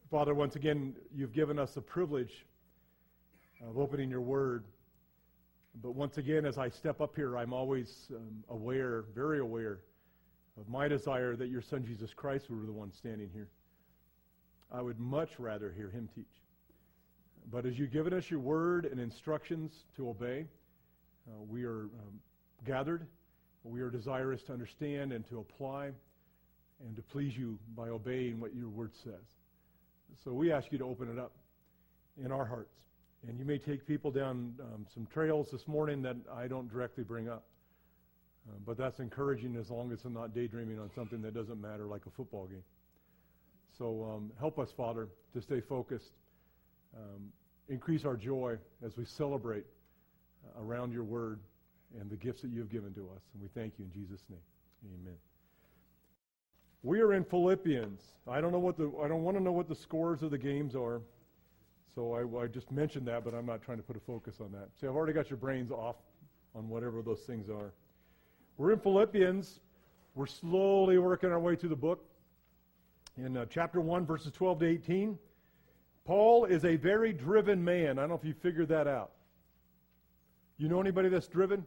Father, once again, you've given us the privilege of opening your word. But once again, as I step up here, I'm always aware, very aware, of my desire that your Son, Jesus Christ, were the one standing here. I would much rather hear him teach. But as you've given us your word and instructions to obey, we are gathered. We are desirous to understand and to apply and to please you by obeying what your word says. So we ask you to open it up in our hearts. And you may take people down some trails this morning that I don't directly bring up. But that's encouraging as long as I'm not daydreaming on something that doesn't matter, like a football game. So help us, Father, to stay focused. Increase our joy as we celebrate around your word and the gifts that you have given to us. And we thank you in Jesus' name. Amen. We are in Philippians. I don't want to know what the scores of the games are. So I just mentioned that, but I'm not trying to put a focus on that. See, I've already got your brains off on whatever those things are. We're in Philippians. We're slowly working our way through the book. In chapter 1, verses 12 to 18, Paul is a very driven man. I don't know if you figured that out. You know anybody that's driven?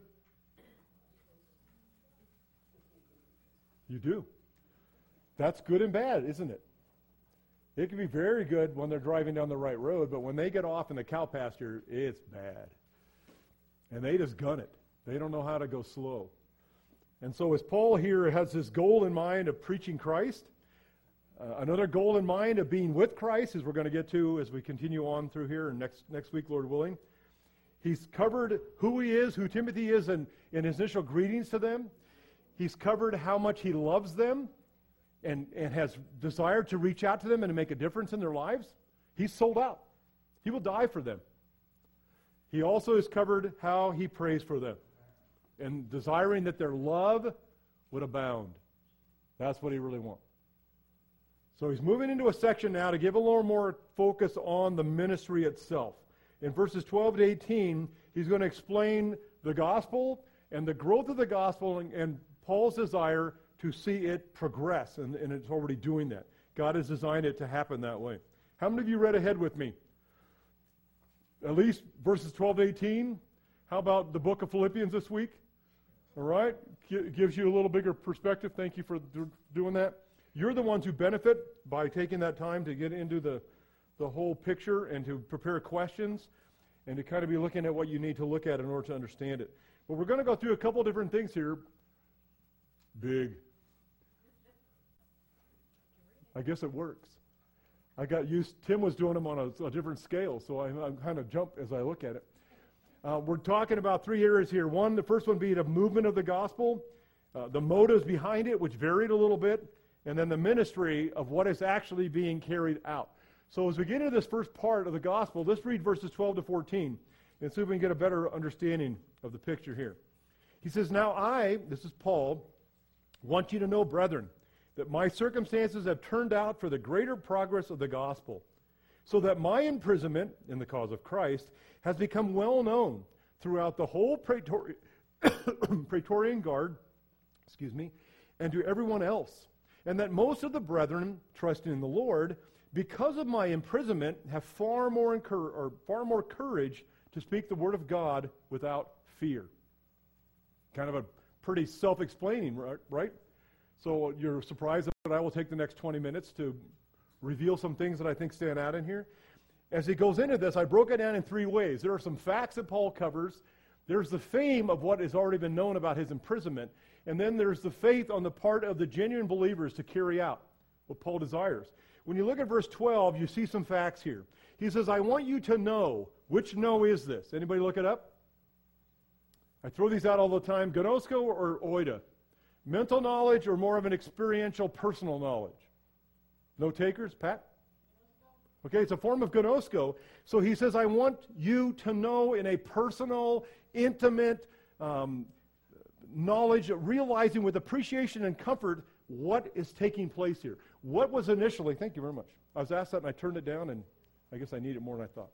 You do. That's good and bad, isn't it? It can be very good when they're driving down the right road, but when they get off in the cow pasture, it's bad. And they just gun it. They don't know how to go slow. And so as Paul here has this goal in mind of preaching Christ, another goal in mind of being with Christ, as we're going to get to as we continue on through here and next week, Lord willing. He's covered who he is, who Timothy is in his initial greetings to them. He's covered how much he loves them and has desired to reach out to them and to make a difference in their lives. He's sold out. He will die for them. He also has covered how he prays for them and desiring that their love would abound. That's what he really wants. So he's moving into a section now to give a little more focus on the ministry itself. In verses 12 to 18, he's going to explain the gospel and the growth of the gospel and Paul's desire to see it progress, and it's already doing that. God has designed it to happen that way. How many of you read ahead with me? At least verses 12 to 18. How about the book of Philippians this week? All right? Gives you a little bigger perspective. Thank you for doing that. You're the ones who benefit by taking that time to get into the whole picture and to prepare questions and to kind of be looking at what you need to look at in order to understand it. But we're going to go through a couple different things here. Big. I guess it works. I got used, Tim was doing them on a different scale, so I kind of jump as I look at it. We're talking about three areas here. One, the first one being the movement of the gospel, the motives behind it, which varied a little bit, and then the ministry of what is actually being carried out. So as we get into this first part of the gospel, let's read verses 12 to 14 and see if we can get a better understanding of the picture here. He says, "Now I," this is Paul, "want you to know, brethren, that my circumstances have turned out for the greater progress of the gospel, so that my imprisonment in the cause of Christ has become well known throughout the whole Praetorian Guard, and to everyone else, and that most of the brethren, trusting in the Lord, because of my imprisonment, have far more courage to speak the word of God without fear." Kind of a pretty self-explaining, right? So you're surprised that I will take the next 20 minutes to reveal some things that I think stand out in here. As he goes into this, I broke it down in three ways. There are some facts that Paul covers. There's the fame of what has already been known about his imprisonment. And then there's the faith on the part of the genuine believers to carry out what Paul desires. When you look at verse 12, you see some facts here. He says, "I want you to know." Which know is this? Anybody look it up? I throw these out all the time. Gnosko or oida? Mental knowledge or more of an experiential, personal knowledge? No takers? Pat? Okay, it's a form of gnosko. So he says, I want you to know in a personal, intimate knowledge, realizing with appreciation and comfort what is taking place here. What was initially, thank you very much. I was asked that and I turned it down, and I guess I need it more than I thought.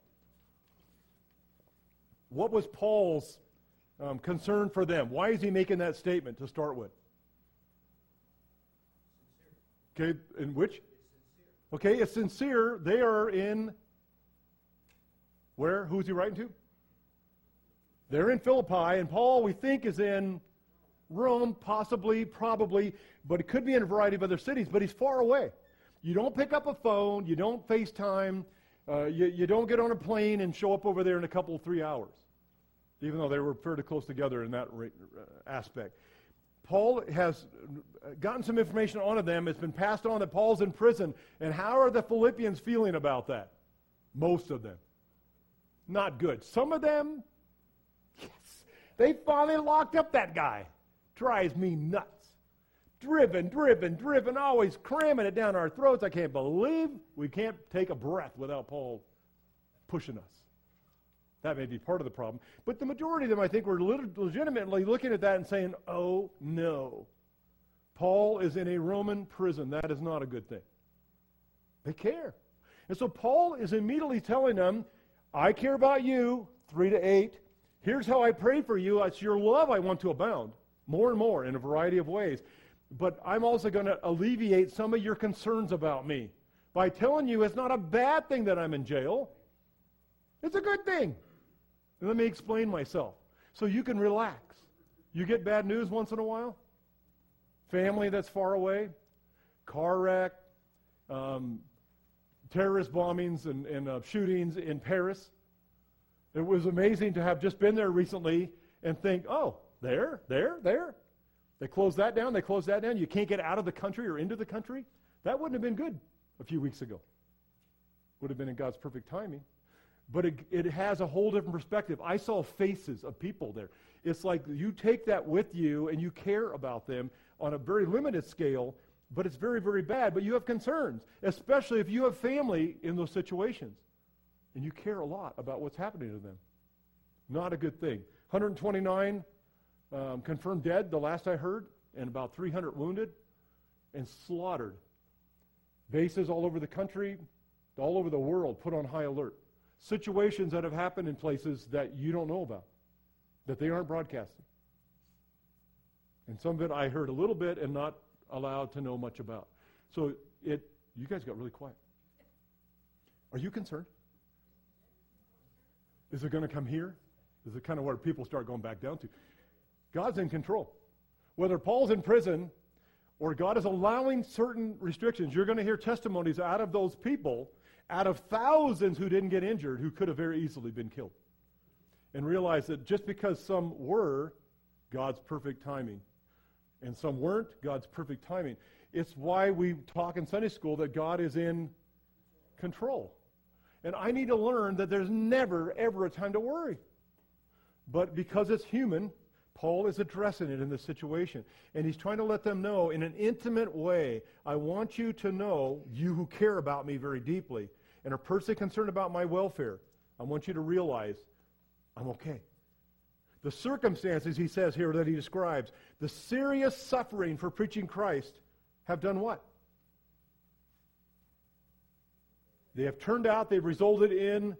What was Paul's concern for them? Why is he making that statement to start with? Okay, in which? Okay, it's sincere. They are in, where? Who is he writing to? They're in Philippi, and Paul, we think, is in Rome, possibly, probably, but it could be in a variety of other cities, but he's far away. You don't pick up a phone, you don't FaceTime, you don't get on a plane and show up over there in a couple, 3 hours, even though they were fairly close together in that aspect. Paul has gotten some information onto them. It's been passed on that Paul's in prison. And how are the Philippians feeling about that? Most of them. Not good. Some of them, yes, they finally locked up that guy. Drives me nuts. Driven, always cramming it down our throats. I can't believe we can't take a breath without Paul pushing us. That may be part of the problem. But the majority of them, I think, were legitimately looking at that and saying, oh, no. Paul is in a Roman prison. That is not a good thing. They care. And so Paul is immediately telling them, I care about you, 3-8. Here's how I pray for you. It's your love I want to abound, more and more, in a variety of ways. But I'm also going to alleviate some of your concerns about me by telling you it's not a bad thing that I'm in jail. It's a good thing. And let me explain myself so you can relax. You get bad news once in a while? Family that's far away, car wreck, terrorist bombings and shootings in Paris. It was amazing to have just been there recently and think, oh, there. They closed that down. You can't get out of the country or into the country. That wouldn't have been good a few weeks ago. Would have been in God's perfect timing. But it has a whole different perspective. I saw faces of people there. It's like you take that with you and you care about them on a very limited scale, but it's very, very bad. But you have concerns, especially if you have family in those situations. And you care a lot about what's happening to them. Not a good thing. 129 confirmed dead, the last I heard, and about 300 wounded and slaughtered. Bases all over the country, all over the world, put on high alert. Situations that have happened in places that you don't know about, that they aren't broadcasting. And some of it I heard a little bit and not allowed to know much about. So you guys got really quiet. Are you concerned? Is it going to come here? Is it kind of where people start going back down to? God's in control. Whether Paul's in prison or God is allowing certain restrictions, you're going to hear testimonies out of those people, out of thousands who didn't get injured, who could have very easily been killed. And realize that just because some were, God's perfect timing. And some weren't, God's perfect timing. It's why we talk in Sunday school that God is in control. And I need to learn that there's never, ever a time to worry. But because it's human, Paul is addressing it in this situation. And he's trying to let them know in an intimate way, I want you to know, you who care about me very deeply and are personally concerned about my welfare, I want you to realize I'm okay. The circumstances, he says here, that he describes, the serious suffering for preaching Christ have done what? They have turned out, they've resulted in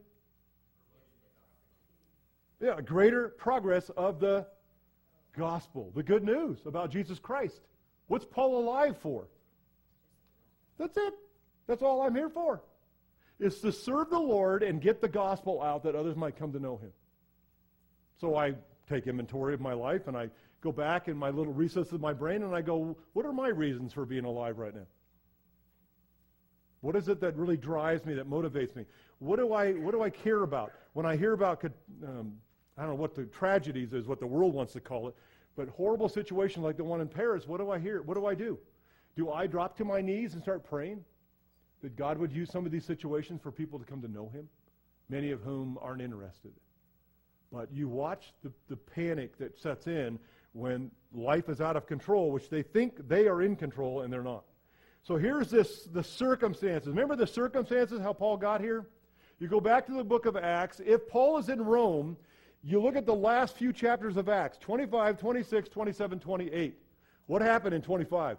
greater progress of the gospel, the good news about Jesus Christ. What's Paul alive for? That's it. That's all I'm here for. Is to serve the Lord and get the gospel out that others might come to know him. So I take inventory of my life and I go back in my little recess of my brain and I go, what are my reasons for being alive right now? What is it that really drives me, that motivates me? What do I care about? When I hear about, I don't know what the tragedies is, what the world wants to call it, but horrible situations like the one in Paris, what do I hear? What do I do? Do I drop to my knees and start praying that God would use some of these situations for people to come to know him, many of whom aren't interested? But you watch the panic that sets in when life is out of control, which they think they are in control and they're not. So here's the circumstances. Remember the circumstances, how Paul got here? You go back to the book of Acts. If Paul is in Rome, you look at the last few chapters of Acts, 25, 26, 27, 28. What happened in 25?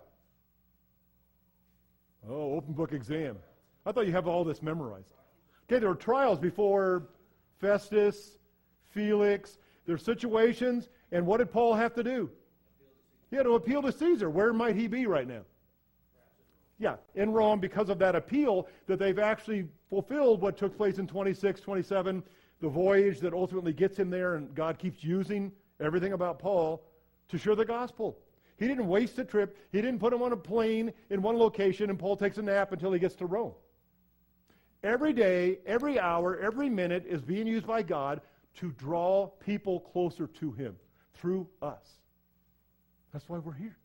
Oh, open book exam. I thought you have all this memorized. Okay, there were trials before Festus, Felix. There are situations, and what did Paul have to do? He had to appeal to Caesar. Where might he be right now? Yeah, in Rome, because of that appeal, that they've actually fulfilled what took place in 26, 27, the voyage that ultimately gets him there, and God keeps using everything about Paul to share the gospel. He didn't waste a trip. He didn't put him on a plane in one location and Paul takes a nap until he gets to Rome. Every day, every hour, every minute is being used by God to draw people closer to him through us. That's why we're here.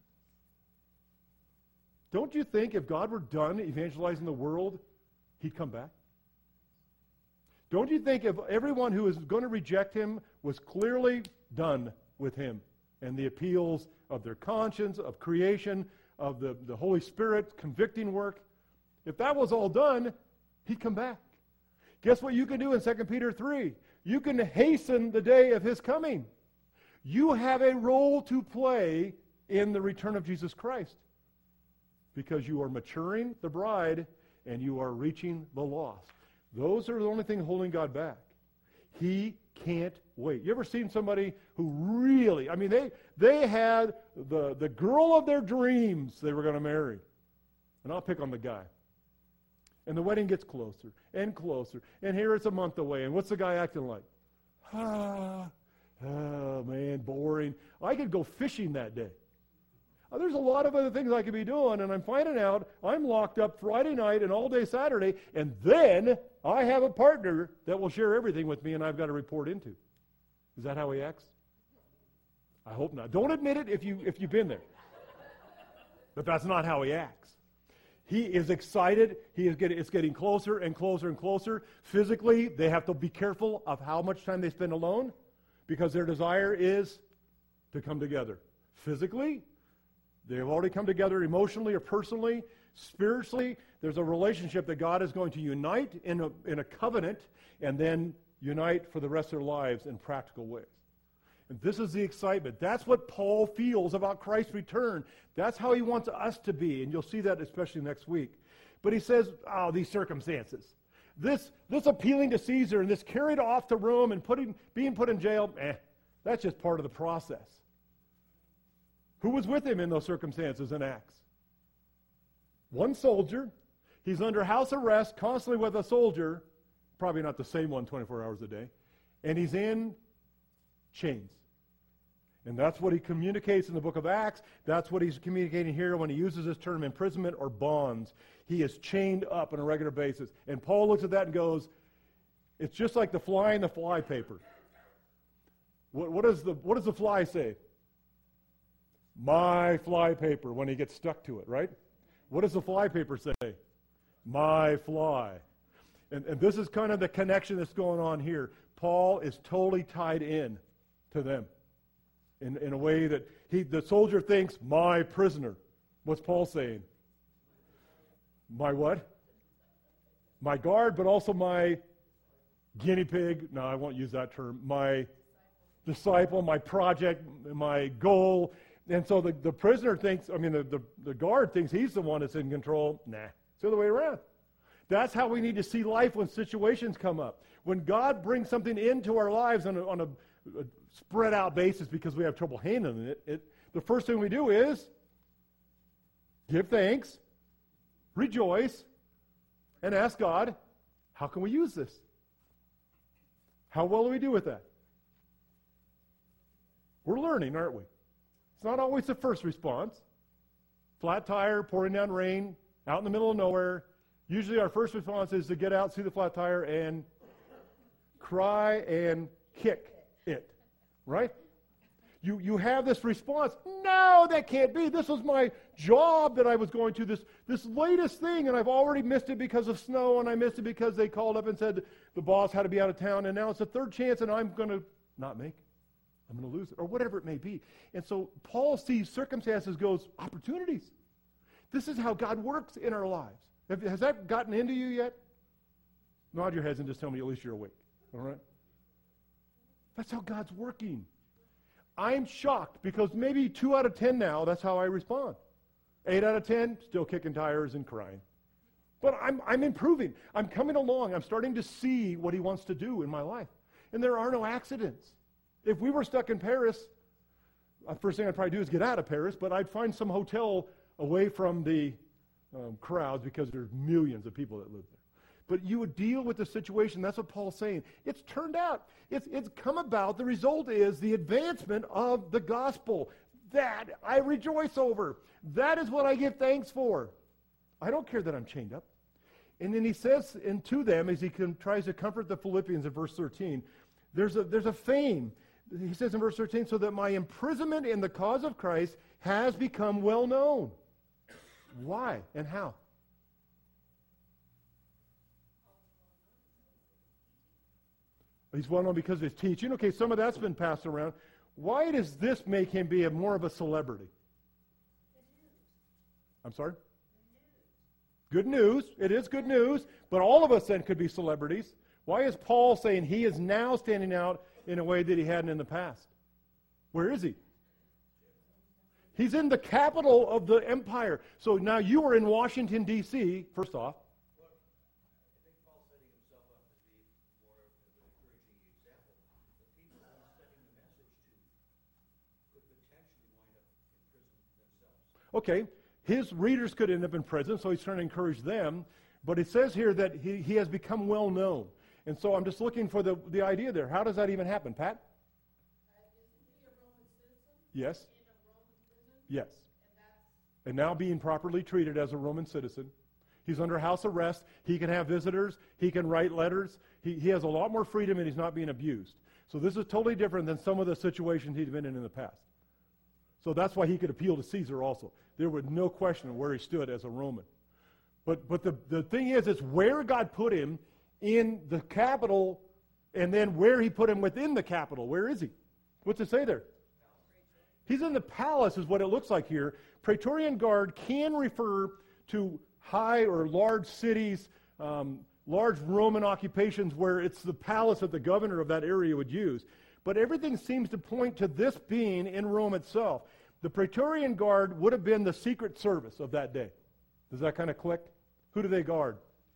Don't you think if God were done evangelizing the world, he'd come back? Don't you think if everyone who is going to reject him was clearly done with him and the appeals of their conscience, of creation, of the Holy Spirit convicting work, if that was all done, he'd come back. Guess what you can do in 2 Peter 3? You can hasten the day of his coming. You have a role to play in the return of Jesus Christ because you are maturing the bride and you are reaching the lost. Those are the only things holding God back. He can't wait. You ever seen somebody who really, I mean, they had the girl of their dreams they were going to marry. And I'll pick on the guy. And the wedding gets closer and closer. And here it's a month away. And what's the guy acting like? Oh, man, boring. I could go fishing that day. There's a lot of other things I could be doing, and I'm finding out I'm locked up Friday night and all day Saturday, and then I have a partner that will share everything with me and I've got to report into. Is that how he acts? I hope not. Don't admit it if you've been there. But that's not how he acts. He is excited. It's getting closer and closer and closer. Physically, they have to be careful of how much time they spend alone because their desire is to come together. Physically, they have already come together emotionally or personally. Spiritually, there's a relationship that God is going to unite in a covenant and then unite for the rest of their lives in practical ways. And this is the excitement. That's what Paul feels about Christ's return. That's how he wants us to be. And you'll see that especially next week. But he says, these circumstances. This appealing to Caesar and this carried off to Rome and being put in jail, that's just part of the process. Who was with him in those circumstances in Acts? One soldier. He's under house arrest, constantly with a soldier, probably not the same one 24 hours a day, and he's in chains. And that's what he communicates in the book of Acts. That's what he's communicating here when he uses this term imprisonment or bonds. He is chained up on a regular basis. And Paul looks at that and goes, it's just like the fly in the fly paper. What does the fly say? My fly paper, when he gets stuck to it, right? What does the fly paper say? My fly. And this is kind of the connection that's going on here. Paul is totally tied in to them in a way that the soldier thinks, my prisoner. What's Paul saying? My what? My guard, but also my guinea pig. No, I won't use that term. My disciple, my project, my goal. And so the prisoner thinks, the guard thinks he's the one that's in control. Nah, it's the other way around. That's how we need to see life when situations come up. When God brings something into our lives on a spread out basis because we have trouble handling it, the first thing we do is give thanks, rejoice, and ask God, how can we use this? How well do we do with that? We're learning, aren't we? It's not always the first response. Flat tire, pouring down rain, out in the middle of nowhere. Usually our first response is to get out, see the flat tire, and cry and kick it. Right? You have this response. No, that can't be. This was my job that I was going to, this latest thing, and I've already missed it because of snow, and I missed it because they called up and said the boss had to be out of town, and now it's a third chance, and I'm going to not make it. I'm going to lose it, or whatever it may be. And so Paul sees circumstances, goes, opportunities. This is how God works in our lives. Has that gotten into you yet? Nod your heads and just tell me at least you're awake. All right? That's how God's working. I'm shocked because maybe 2 out of 10 now, that's how I respond. 8 out of 10, still kicking tires and crying. But I'm improving. I'm coming along. I'm starting to see what he wants to do in my life. And there are no accidents. If we were stuck in Paris, the first thing I'd probably do is get out of Paris, but I'd find some hotel away from the crowds because there's millions of people that live there. But you would deal with the situation. That's what Paul's saying. It's turned out. It's come about. The result is the advancement of the gospel. That I rejoice over. That is what I give thanks for. I don't care that I'm chained up. And then he says to them, as he tries to comfort the Philippians in verse 13, there's a fame. He says in verse 13, so that my imprisonment in the cause of Christ has become well known. Why and how? He's well known because of his teaching. Okay, some of that's been passed around. Why does this make him be more of a celebrity? I'm sorry? Good news. It is good news. But all of us then could be celebrities. Why is Paul saying he is now standing out in a way that he hadn't in the past? Where is he? He's in the capital of the empire. So now you are in Washington, D.C., first off. Okay, his readers could end up in prison, so he's trying to encourage them. But it says here that he has become well known. And so I'm just looking for the idea there. How does that even happen, Pat? Isn't he a Roman citizen? Yes. In a Roman prison? Yes. And And now being properly treated as a Roman citizen. He's under house arrest. He can have visitors. He can write letters. He has a lot more freedom and he's not being abused. So this is totally different than some of the situations he's been in the past. So that's why he could appeal to Caesar also. There was no question of where he stood as a Roman. But the thing is, it's where God put him in the capital and then where he put him within the capital. Where is he? What's it say there? He's in the palace is what it looks like here. Praetorian Guard can refer to high or large cities, large Roman occupations where it's the palace that the governor of that area would use. But everything seems to point to this being in Rome itself. The Praetorian Guard would have been the secret service of that day. Does that kind of click? Who do they guard?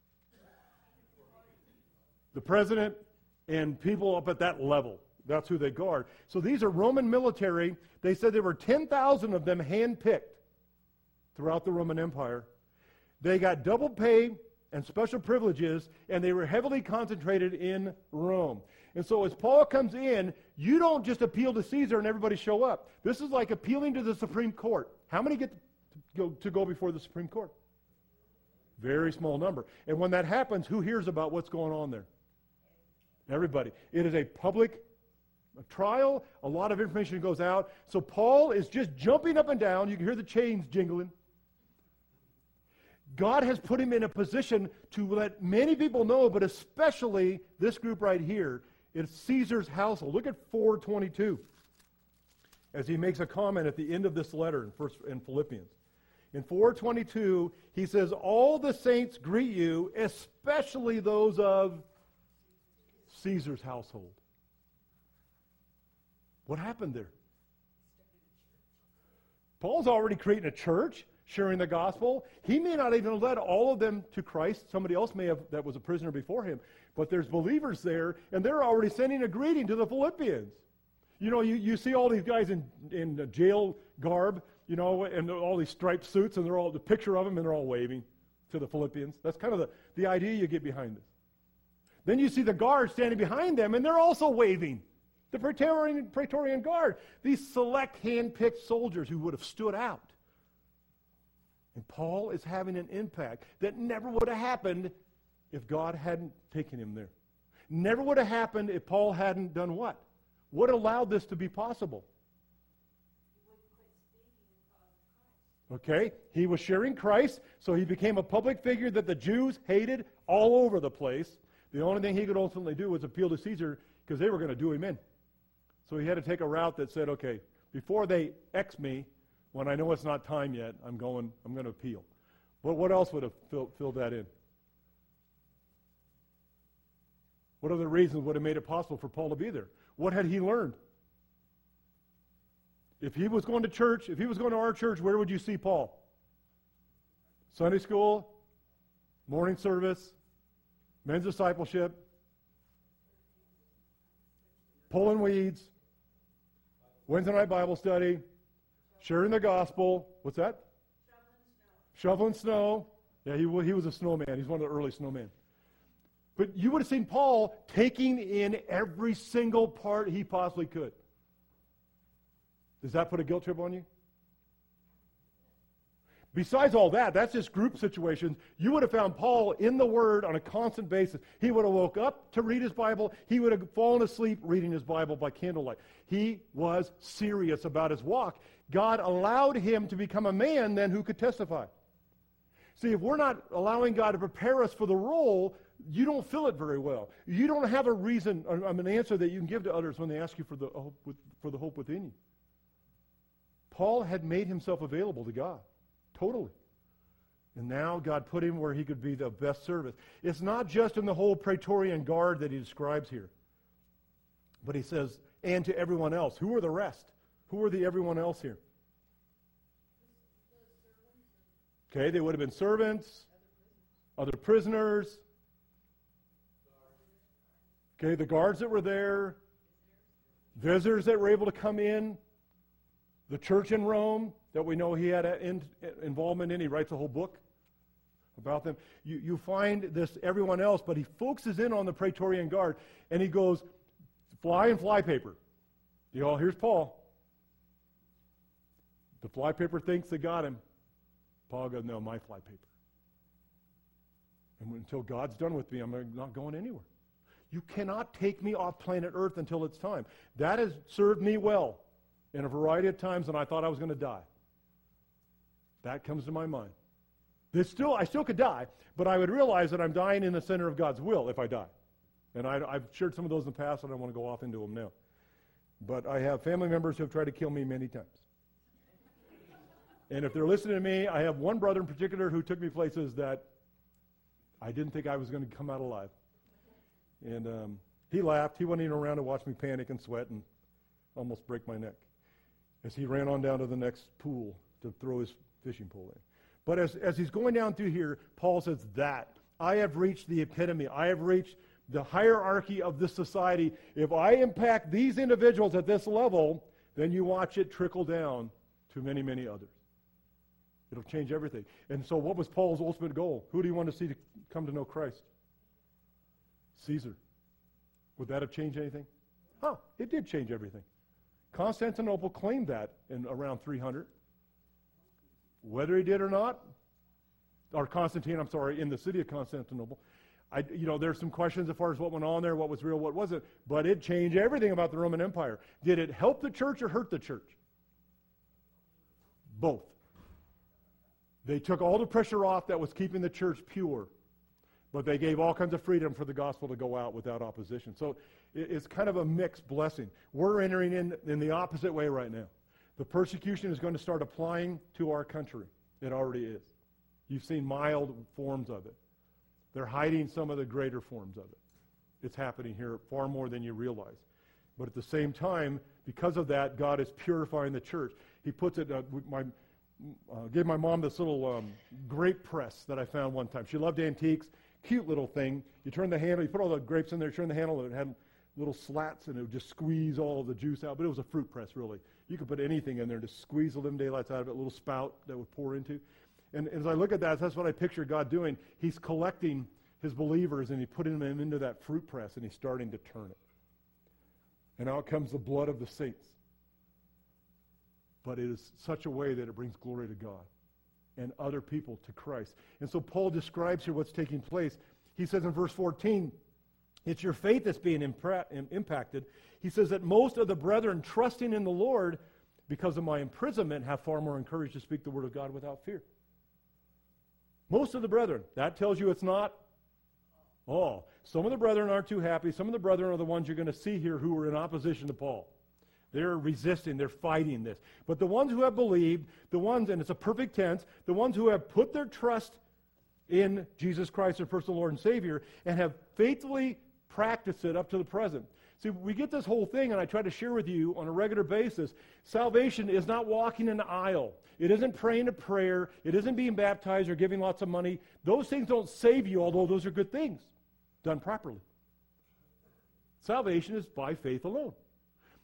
The president and people up at that level. That's who they guard. So these are Roman military. They said there were 10,000 of them handpicked throughout the Roman Empire. They got double pay and special privileges, and they were heavily concentrated in Rome. And so as Paul comes in, you don't just appeal to Caesar and everybody show up. This is like appealing to the Supreme Court. How many get to go before the Supreme Court? Very small number. And when that happens, who hears about what's going on there? Everybody. It is a public trial. A lot of information goes out. So Paul is just jumping up and down. You can hear the chains jingling. God has put him in a position to let many people know, but especially this group right here. It's Caesar's household. Look at 4:22 as he makes a comment at the end of this letter in Philippians. In 4:22, he says, all the saints greet you, especially those of Caesar's household. What happened there? Paul's already creating a church, sharing the gospel. He may not even led all of them to Christ. Somebody else may have that was a prisoner before him. But there's believers there, and they're already sending a greeting to the Philippians. You know, you see all these guys in jail garb, you know, and all these striped suits, and they're all the picture of them, and they're all waving to the Philippians. That's kind of the idea you get behind this. Then you see the guards standing behind them, and they're also waving. The Praetorian Guard, these select hand-picked soldiers who would have stood out. And Paul is having an impact that never would have happened if God hadn't taken him there. Never would have happened if Paul hadn't done what? What allowed this to be possible? Okay, he was sharing Christ, so he became a public figure that the Jews hated all over the place. The only thing he could ultimately do was appeal to Caesar because they were going to do him in. So he had to take a route that said, okay, before they X me, when I know it's not time yet, I'm going to appeal. But what else would have filled that in? What other reasons would have made it possible for Paul to be there? What had he learned? If he was going to church, if he was going to our church, where would you see Paul? Sunday school, morning service, men's discipleship, pulling weeds, Wednesday night Bible study, sharing the gospel. What's that? shoveling snow. Yeah, he was a snowman. He's one of the early snowmen. But you would have seen Paul taking in every single part he possibly could. Does that put a guilt trip on you? Besides all that, that's just group situations. You would have found Paul in the Word on a constant basis. He would have woke up to read his Bible. He would have fallen asleep reading his Bible by candlelight. He was serious about his walk. God allowed him to become a man then who could testify. See, if we're not allowing God to prepare us for the role, you don't fill it very well. You don't have a reason, an answer that you can give to others when they ask you for the hope within you. Paul had made himself available to God. Totally. And now God put him where he could be the best service. It's not just in the whole Praetorian Guard that he describes here. But he says, and to everyone else. Who are the rest? Who are the everyone else here? Okay, they would have been servants, other prisoners. Okay, the guards that were there, visitors that were able to come in, the church in Rome that we know he had involvement in. He writes a whole book about them. You find this everyone else, but he focuses in on the Praetorian Guard, and he goes, fly and flypaper. Here's Paul. The flypaper thinks they got him. Paul goes, no, my flypaper. And until God's done with me, I'm not going anywhere. You cannot take me off planet Earth until it's time. That has served me well in a variety of times when I thought I was going to die. That comes to my mind. I still could die, but I would realize that I'm dying in the center of God's will if I die. And I've shared some of those in the past, and I don't want to go off into them now. But I have family members who have tried to kill me many times. And if they're listening to me, I have one brother in particular who took me places that I didn't think I was going to come out alive. And he laughed. He wasn't even around to watch me panic and sweat and almost break my neck as he ran on down to the next pool to throw his fishing pole in. But as he's going down through here, Paul says that. I have reached the epitome. I have reached the hierarchy of this society. If I impact these individuals at this level, then you watch it trickle down to many, many others. It'll change everything. And so what was Paul's ultimate goal? Who do you want to see to come to know Christ? Caesar. Would that have changed anything? It did change everything. Constantinople claimed that in around 300. Whether he did or not, or Constantine, in the city of Constantinople, there's some questions as far as what went on there, what was real, what wasn't, but it changed everything about the Roman Empire. Did it help the church or hurt the church? Both. They took all the pressure off that was keeping the church pure, but they gave all kinds of freedom for the gospel to go out without opposition. So it's kind of a mixed blessing. We're entering in the opposite way right now. The persecution is going to start applying to our country. It already is. You've seen mild forms of it. They're hiding some of the greater forms of it. It's happening here far more than you realize. But at the same time, because of that, God is purifying the church. He puts it, gave my mom this little grape press that I found one time. She loved antiques. Cute little thing. You turn the handle, you put all the grapes in there, turn the handle, and it had little slats, and it would just squeeze all of the juice out. But it was a fruit press, really. You could put anything in there to squeeze the living daylights out of it, a little spout that would pour into. And as I look at that, that's what I picture God doing. He's collecting his believers, and he's putting them into that fruit press, and he's starting to turn it. And out comes the blood of the saints. But it is such a way that it brings glory to God and other people to Christ. And so Paul describes here what's taking place. He says in verse 14, it's your faith that's being impacted. He says that most of the brethren trusting in the Lord because of my imprisonment have far more encouraged to speak the word of God without fear. Most of the brethren. That tells you it's not all. Some of the brethren aren't too happy. Some of the brethren are the ones you're going to see here who are in opposition to Paul. They're resisting, they're fighting this. But the ones who have believed, the ones, and it's a perfect tense, the ones who have put their trust in Jesus Christ, their personal Lord and Savior, and have faithfully practiced it up to the present. See, we get this whole thing, and I try to share with you on a regular basis. Salvation is not walking in the aisle. It isn't praying a prayer. It isn't being baptized or giving lots of money. Those things don't save you, although those are good things, done properly. Salvation is by faith alone.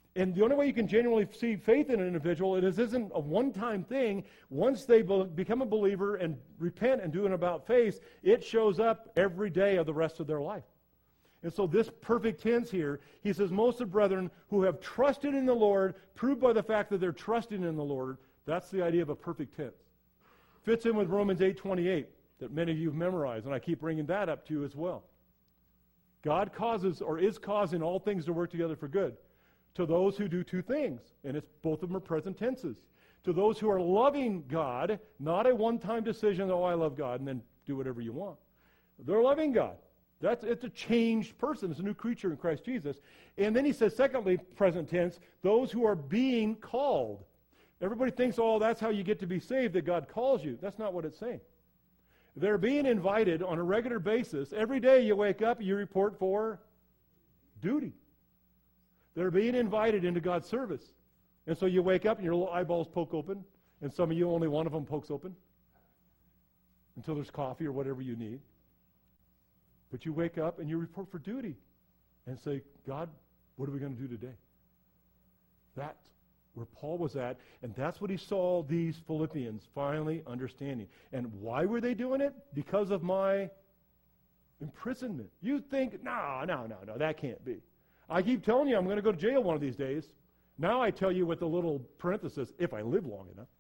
And the only way you can genuinely see faith in an individual, it isn't a one-time thing. Once they become a believer and repent and do an about face, it shows up every day of the rest of their life. And so this perfect tense here, he says, most of the brethren who have trusted in the Lord, proved by the fact that they're trusting in the Lord, that's the idea of a perfect tense. Fits in with Romans 8:28 that many of you have memorized, and I keep bringing that up to you as well. God causes or is causing all things to work together for good to those who do two things, and it's both of them are present tenses. To those who are loving God, not a one-time decision, oh, I love God, and then do whatever you want. They're loving God. It's a changed person. It's a new creature in Christ Jesus. And then he says, secondly, present tense, those who are being called. Everybody thinks, oh, that's how you get to be saved, that God calls you. That's not what it's saying. They're being invited on a regular basis. Every day you wake up, you report for duty. They're being invited into God's service. And so you wake up and your little eyeballs poke open, and some of you, only one of them pokes open until there's coffee or whatever you need. But you wake up and you report for duty and say, God, what are we going to do today? That's where Paul was at, and that's what he saw these Philippians finally understanding. And why were they doing it? Because of my imprisonment. You think, no, that can't be. I keep telling you I'm going to go to jail one of these days. Now I tell you with the little parenthesis, if I live long enough.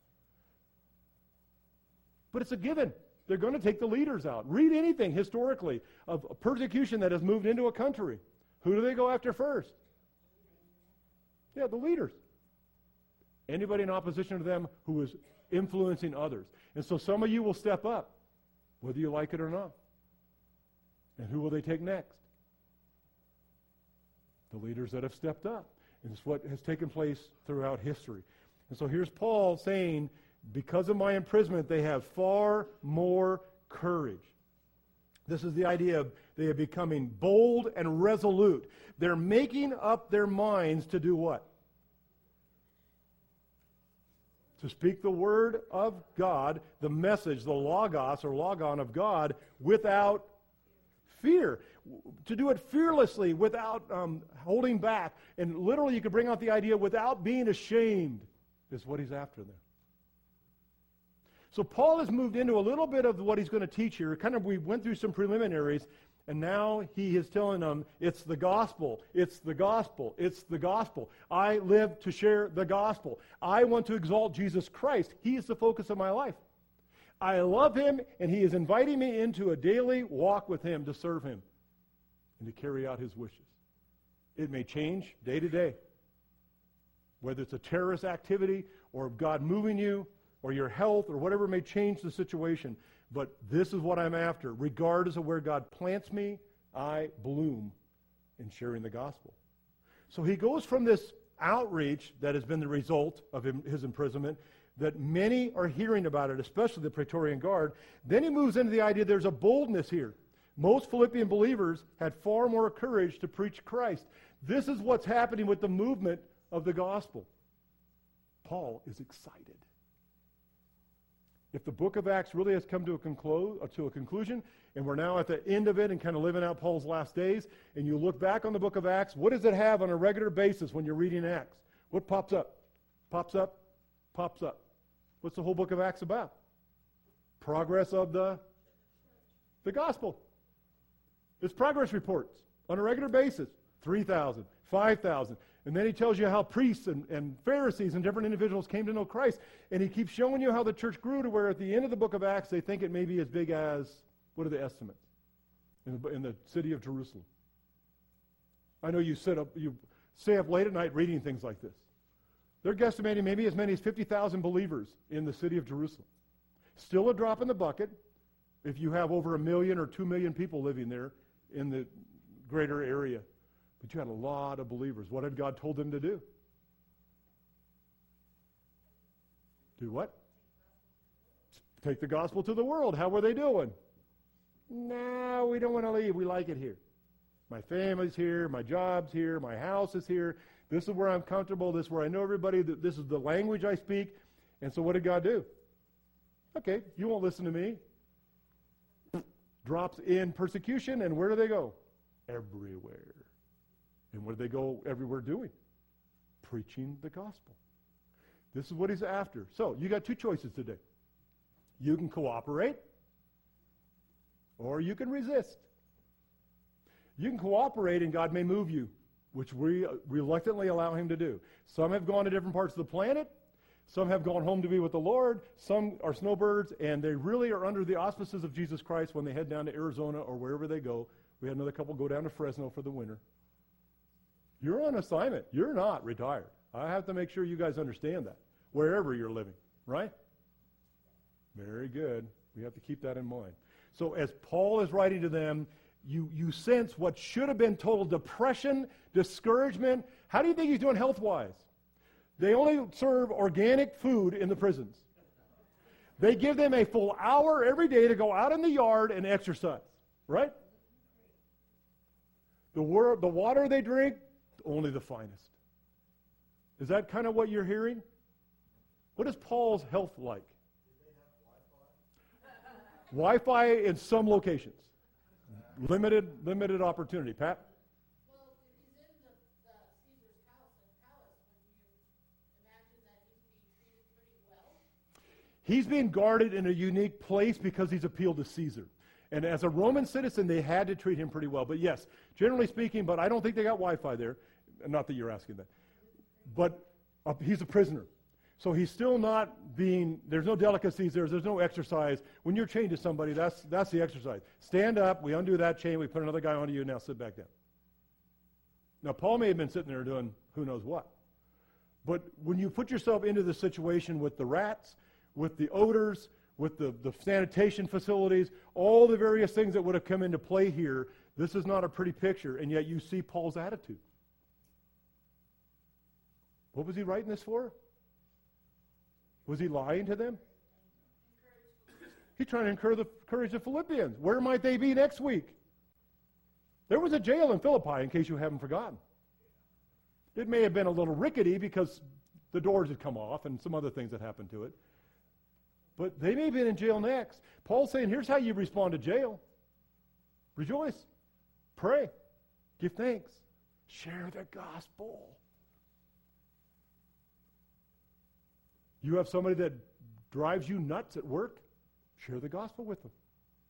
But it's a given. They're going to take the leaders out. Read anything historically of persecution that has moved into a country. Who do they go after first? Yeah, the leaders. Anybody in opposition to them who is influencing others. And so some of you will step up, whether you like it or not. And who will they take next? The leaders that have stepped up. And it's what has taken place throughout history. And so here's Paul saying, because of my imprisonment, they have far more courage. This is the idea of they are becoming bold and resolute. They're making up their minds to do what? To speak the word of God, the message, the logos or logon of God, without fear. To do it fearlessly, without holding back. And literally you could bring out the idea without being ashamed is what he's after there. So Paul has moved into a little bit of what he's going to teach here. We went through some preliminaries, and now he is telling them, it's the gospel, it's the gospel, it's the gospel. I live to share the gospel. I want to exalt Jesus Christ. He is the focus of my life. I love him, and he is inviting me into a daily walk with him to serve him and to carry out his wishes. It may change day to day, whether it's a terrorist activity or God moving you, or your health, or whatever may change the situation. But this is what I'm after. Regardless of where God plants me, I bloom in sharing the gospel. So he goes from this outreach that has been the result of his imprisonment, that many are hearing about it, especially the Praetorian Guard. Then he moves into the idea there's a boldness here. Most Philippian believers had far more courage to preach Christ. This is what's happening with the movement of the gospel. Paul is excited. If the book of Acts really has come to a conclusion, and we're now at the end of it and kind of living out Paul's last days, and you look back on the book of Acts, what does it have on a regular basis when you're reading Acts? What pops up? Pops up? Pops up. What's the whole book of Acts about? Progress of the gospel. It's progress reports on a regular basis. 3,000, 5,000. And then he tells you how priests and Pharisees and different individuals came to know Christ. And he keeps showing you how the church grew to where at the end of the book of Acts, they think it may be as big as, what are the estimates? In the city of Jerusalem. I know you stay up late at night reading things like this. They're guesstimating maybe as many as 50,000 believers in the city of Jerusalem. Still a drop in the bucket if you have over 1 million or 2 million people living there in the greater area. But you had a lot of believers. What had God told them to do? Do what? Take the gospel to the world. How were they doing? No, we don't want to leave. We like it here. My family's here. My job's here. My house is here. This is where I'm comfortable. This is where I know everybody. This is the language I speak. And so what did God do? Okay, you won't listen to me. Drops in persecution, and where do they go? Everywhere. And what do they go everywhere doing? preaching the gospel. This is what he's after. So you got two choices today. You can cooperate, or you can resist. You can cooperate, and God may move you, which we reluctantly allow him to do. Some have gone to different parts of the planet. Some have gone home to be with the Lord. Some are snowbirds, and they really are under the auspices of Jesus Christ when they head down to Arizona or wherever they go. We had another couple go down to Fresno for the winter. You're on assignment. You're not retired. I have to make sure you guys understand that, wherever you're living, right? Very good. We have to keep that in mind. So as Paul is writing to them, you sense what should have been total depression, discouragement. How do you think he's doing health-wise? They only serve organic food in the prisons. They give them a full hour every day to go out in the yard and exercise, right? The water they drink, only the finest. Is that kind of what you're hearing? What is Paul's health like? Wi-Fi in some locations. Limited opportunity. Pat? Well, if he's in the Caesar's house and palace, wouldn't you imagine that he's being treated pretty well? He's being guarded in a unique place because he's appealed to Caesar. And as a Roman citizen, they had to treat him pretty well. But yes, generally speaking, but I don't think they got Wi-Fi there. Not that you're asking that. But he's a prisoner. So he's still not there's no delicacies there's no exercise. When you're chained to somebody, that's the exercise. Stand up, we undo that chain, we put another guy onto you, now sit back down. Now, Paul may have been sitting there doing who knows what. But when you put yourself into the situation with the rats, with the odors, with the sanitation facilities, all the various things that would have come into play here, this is not a pretty picture, and yet you see Paul's attitude. What was he writing this for? Was he lying to them? He's trying to encourage the Philippians. Where might they be next week? There was a jail in Philippi, in case you haven't forgotten. It may have been a little rickety because the doors had come off and some other things that happened to it. But they may have been in jail next. Paul's saying, here's how you respond to jail. Rejoice. Pray. Give thanks. Share the gospel. You have somebody that drives you nuts at work, share the gospel with them.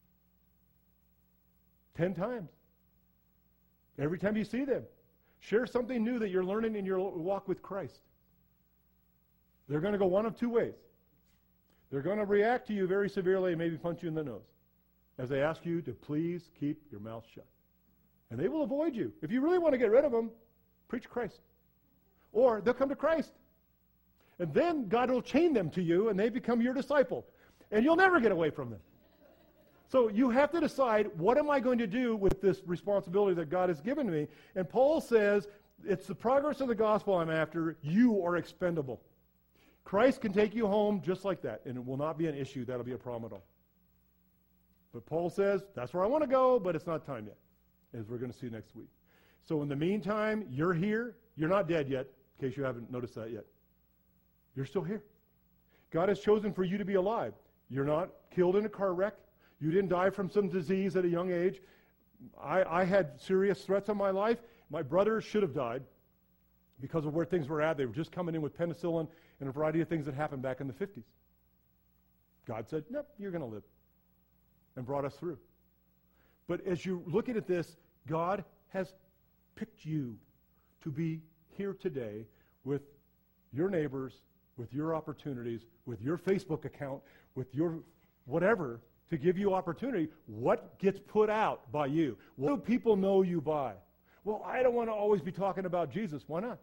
10 times. Every time you see them, share something new that you're learning in your walk with Christ. They're going to go one of two ways. They're going to react to you very severely and maybe punch you in the nose as they ask you to please keep your mouth shut. And they will avoid you. If you really want to get rid of them, preach Christ. Or they'll come to Christ. And then God will chain them to you, and they become your disciple. And you'll never get away from them. So you have to decide, what am I going to do with this responsibility that God has given me? And Paul says, it's the progress of the gospel I'm after. You are expendable. Christ can take you home just like that, and it will not be an issue. That'll be a problem at all. But Paul says, that's where I want to go, but it's not time yet, as we're going to see next week. So in the meantime, you're here. You're not dead yet, in case you haven't noticed that yet. You're still here. God has chosen for you to be alive. You're not killed in a car wreck. You didn't die from some disease at a young age. I had serious threats on my life. My brother should have died because of where things were at. They were just coming in with penicillin and a variety of things that happened back in the 50s. God said, nope, you're going to live, and brought us through. But as you look at this, God has picked you to be here today with your neighbors, with your opportunities, with your Facebook account, with your whatever, to give you opportunity. What gets put out by you? What do people know you by? Well, I don't want to always be talking about Jesus. Why not?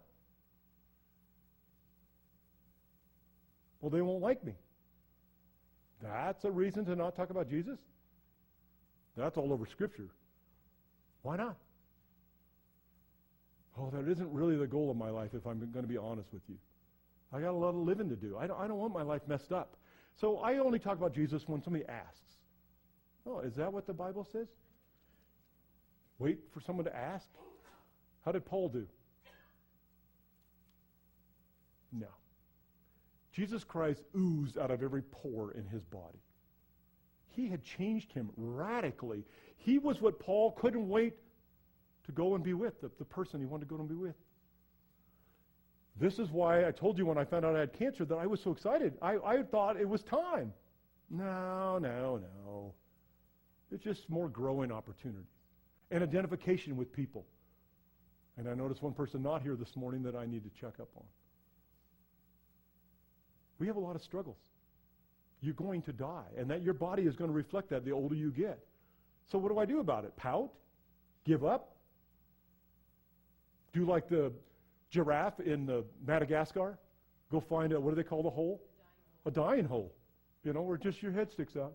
Well, they won't like me. That's a reason to not talk about Jesus? That's all over Scripture. Why not? Oh, that isn't really the goal of my life, if I'm going to be honest with you. I got a lot of living to do. I don't want my life messed up. So I only talk about Jesus when somebody asks. Oh, is that what the Bible says? Wait for someone to ask? How did Paul do? No. Jesus Christ oozed out of every pore in his body. He had changed him radically. He was what Paul couldn't wait to go and be with, the person he wanted to go and be with. This is why I told you when I found out I had cancer that I was so excited. I thought it was time. No. It's just more growing opportunity and identification with people. And I noticed one person not here this morning that I need to check up on. We have a lot of struggles. You're going to die, and that your body is going to reflect that the older you get. So what do I do about it? Pout? Give up? Do like the giraffe in the Madagascar? Go find what do they call the hole? A dying hole. You know, where just your head sticks out.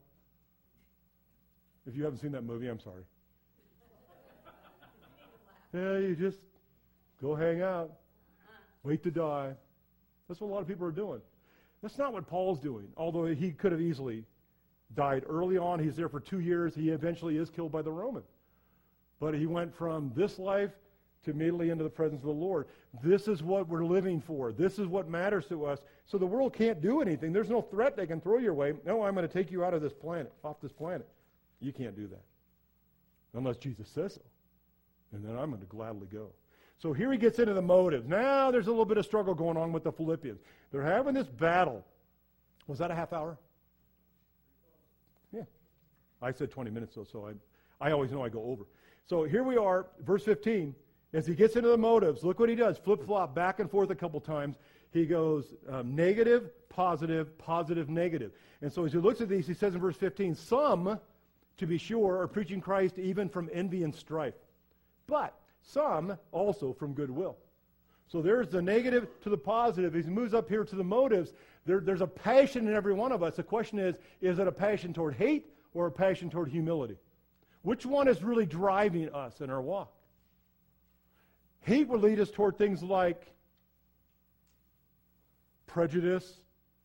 If you haven't seen that movie, I'm sorry. Yeah, you just go hang out. Wait to die. That's what a lot of people are doing. That's not what Paul's doing, although he could have easily died early on. He's there for 2 years. He eventually is killed by the Romans. But he went from this life to immediately into the presence of the Lord. This is what we're living for. This is what matters to us. So the world can't do anything. There's no threat they can throw your way. No, I'm going to take you out of this planet, off this planet. You can't do that. Unless Jesus says so. And then I'm going to gladly go. So here he gets into the motives. Now there's a little bit of struggle going on with the Philippians. They're having this battle. Was that a half hour? Yeah. I said 20 minutes though, so I always know I go over. So here we are, verse 15. As he gets into the motives, look what he does. Flip-flop back and forth a couple times. He goes negative, positive, positive, negative. And so as he looks at these, he says in verse 15, some, to be sure, are preaching Christ even from envy and strife. But some also from goodwill. So there's the negative to the positive. As he moves up here to the motives, there's a passion in every one of us. The question is it a passion toward hate or a passion toward humility? Which one is really driving us in our walk? Hate will lead us toward things like prejudice,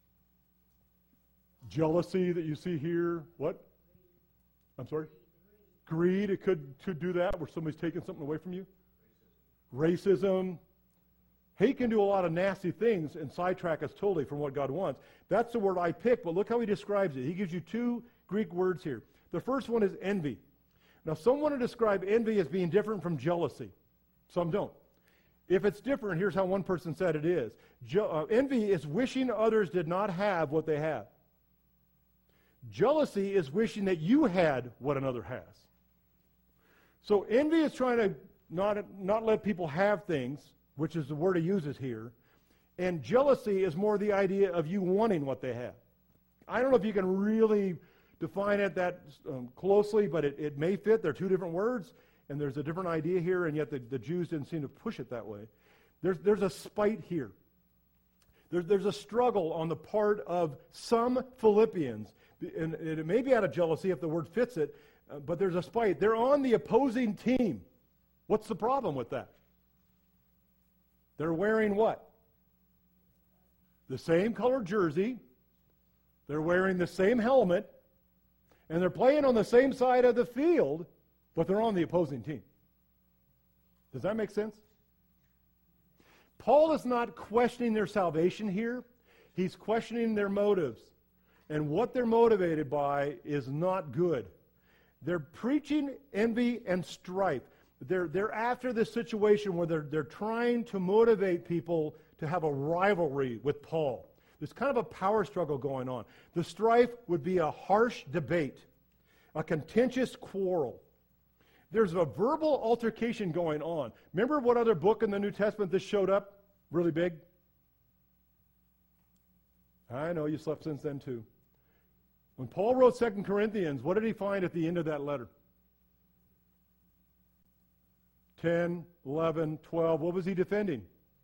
jealousy that you see here. What? I'm sorry? Greed, it could do that, where somebody's taking something away from you. Racism. Hate can do a lot of nasty things and sidetrack us totally from what God wants. That's the word I picked, but look how he describes it. He gives you 2 Greek words here. The first one is envy. Now, some want to describe envy as being different from jealousy. Some don't. If it's different, here's how one person said it is. Envy is wishing others did not have what they have. Jealousy is wishing that you had what another has. So envy is trying to not let people have things, which is the word he uses here. And jealousy is more the idea of you wanting what they have. I don't know if you can really define it that closely, but it may fit. They're 2 different words, and there's a different idea here, and yet the Jews didn't seem to push it that way. There's a spite here. There's a struggle on the part of some Philippians, and it may be out of jealousy if the word fits it, but there's a spite. They're on the opposing team. What's the problem with that? They're wearing what? The same colored jersey. They're wearing the same helmet. And they're playing on the same side of the field, but they're on the opposing team. Does that make sense? Paul is not questioning their salvation here. He's questioning their motives. And what they're motivated by is not good. They're preaching envy and strife. They're after this situation where they're trying to motivate people to have a rivalry with Paul. There's kind of a power struggle going on. The strife would be a harsh debate, a contentious quarrel. There's a verbal altercation going on. Remember what other book in the New Testament this showed up really big? I know you slept since then too. When Paul wrote 2 Corinthians, what did he find at the end of that letter? 10, 11, 12. What was he defending?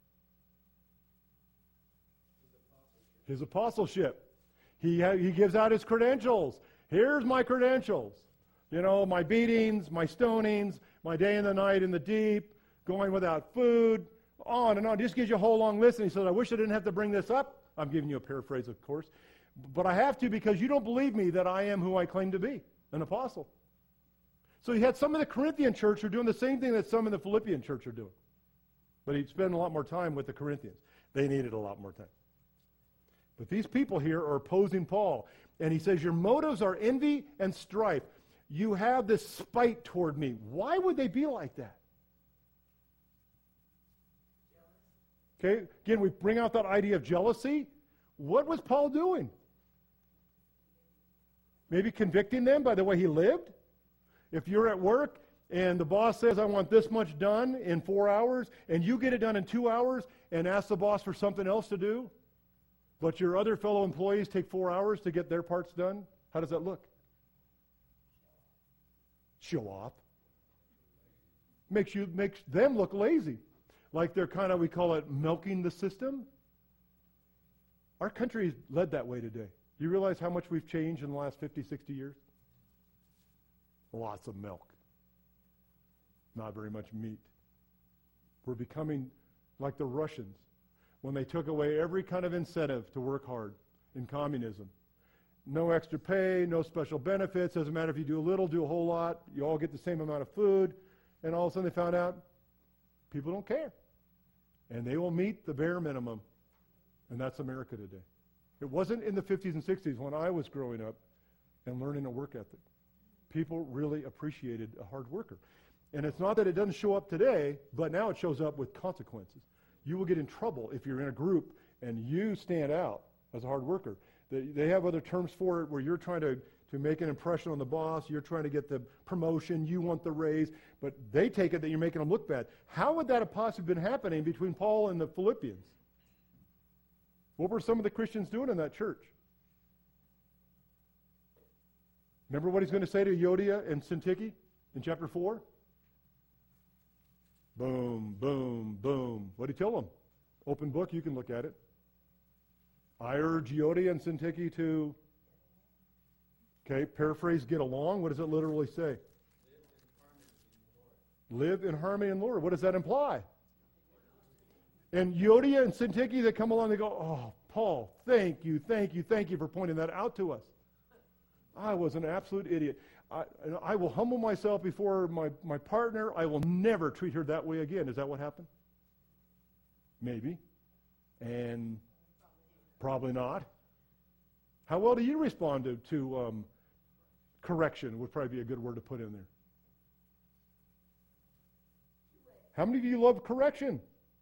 His apostleship. He gives out his credentials. Here's my credentials. You know, my beatings, my stonings, my day and the night in the deep, going without food, on and on. Just gives you a whole long list. And he says, I wish I didn't have to bring this up. I'm giving you a paraphrase, of course. But I have to because you don't believe me that I am who I claim to be, an apostle. So he had some of the Corinthian church who are doing the same thing that some of the Philippian church are doing. But he'd spend a lot more time with the Corinthians. They needed a lot more time. But these people here are opposing Paul. And he says, your motives are envy and strife. You have this spite toward me. Why would they be like that? Okay? Again, we bring out that idea of jealousy. What was Paul doing? Maybe convicting them by the way he lived? If you're at work and the boss says, I want this much done in 4 hours, and you get it done in 2 hours and ask the boss for something else to do, but your other fellow employees take 4 hours to get their parts done, how does that look? Show off. Makes them look lazy. Like they're kind of, we call it milking the system. Our country is led that way today. You realize how much we've changed in the last 50, 60 years? Lots of milk. Not very much meat. We're becoming like the Russians when they took away every kind of incentive to work hard in communism. No extra pay, no special benefits. Doesn't matter if you do a little, do a whole lot. You all get the same amount of food. And all of a sudden they found out people don't care. And they will meet the bare minimum. And that's America today. It wasn't in the 50s and 60s when I was growing up and learning a work ethic. People really appreciated a hard worker. And it's not that it doesn't show up today, but now it shows up with consequences. You will get in trouble if you're in a group and you stand out as a hard worker. They have other terms for it where you're trying to make an impression on the boss, you're trying to get the promotion, you want the raise, but they take it that you're making them look bad. How would that have possibly been happening between Paul and the Philippians? What were some of the Christians doing in that church? Remember what he's going to say to Euodia and Syntyche in chapter 4? Boom, boom, boom. What did he tell them? Open book, you can look at it. I urge Euodia and Syntyche to, okay, paraphrase, get along. What does it literally say? Live in harmony in the Lord. What does that imply? And Euodia and Syntyche, they come along, they go, oh, Paul, thank you for pointing that out to us. I was an absolute idiot. I will humble myself before my partner. I will never treat her that way again. Is that what happened? Maybe. And probably not. How well do you respond to correction would probably be a good word to put in there. How many of you love correction?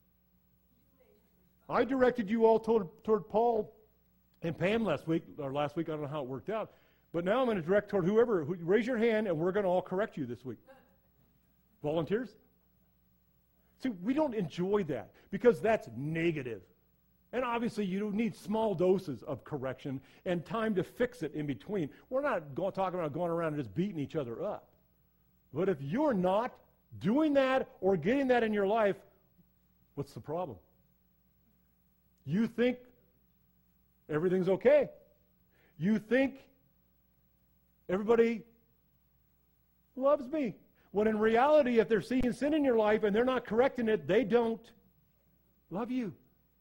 I directed you all toward Paul and Pam last week. I don't know how it worked out. But now I'm going to direct toward whoever. Raise your hand, and we're going to all correct you this week. Volunteers? See, we don't enjoy that because that's negative. And obviously, you need small doses of correction and time to fix it in between. We're not talking about going around and just beating each other up. But if you're not doing that or getting that in your life, what's the problem? You think everything's okay. You think everybody loves me. When in reality, if they're seeing sin in your life and they're not correcting it, they don't love you.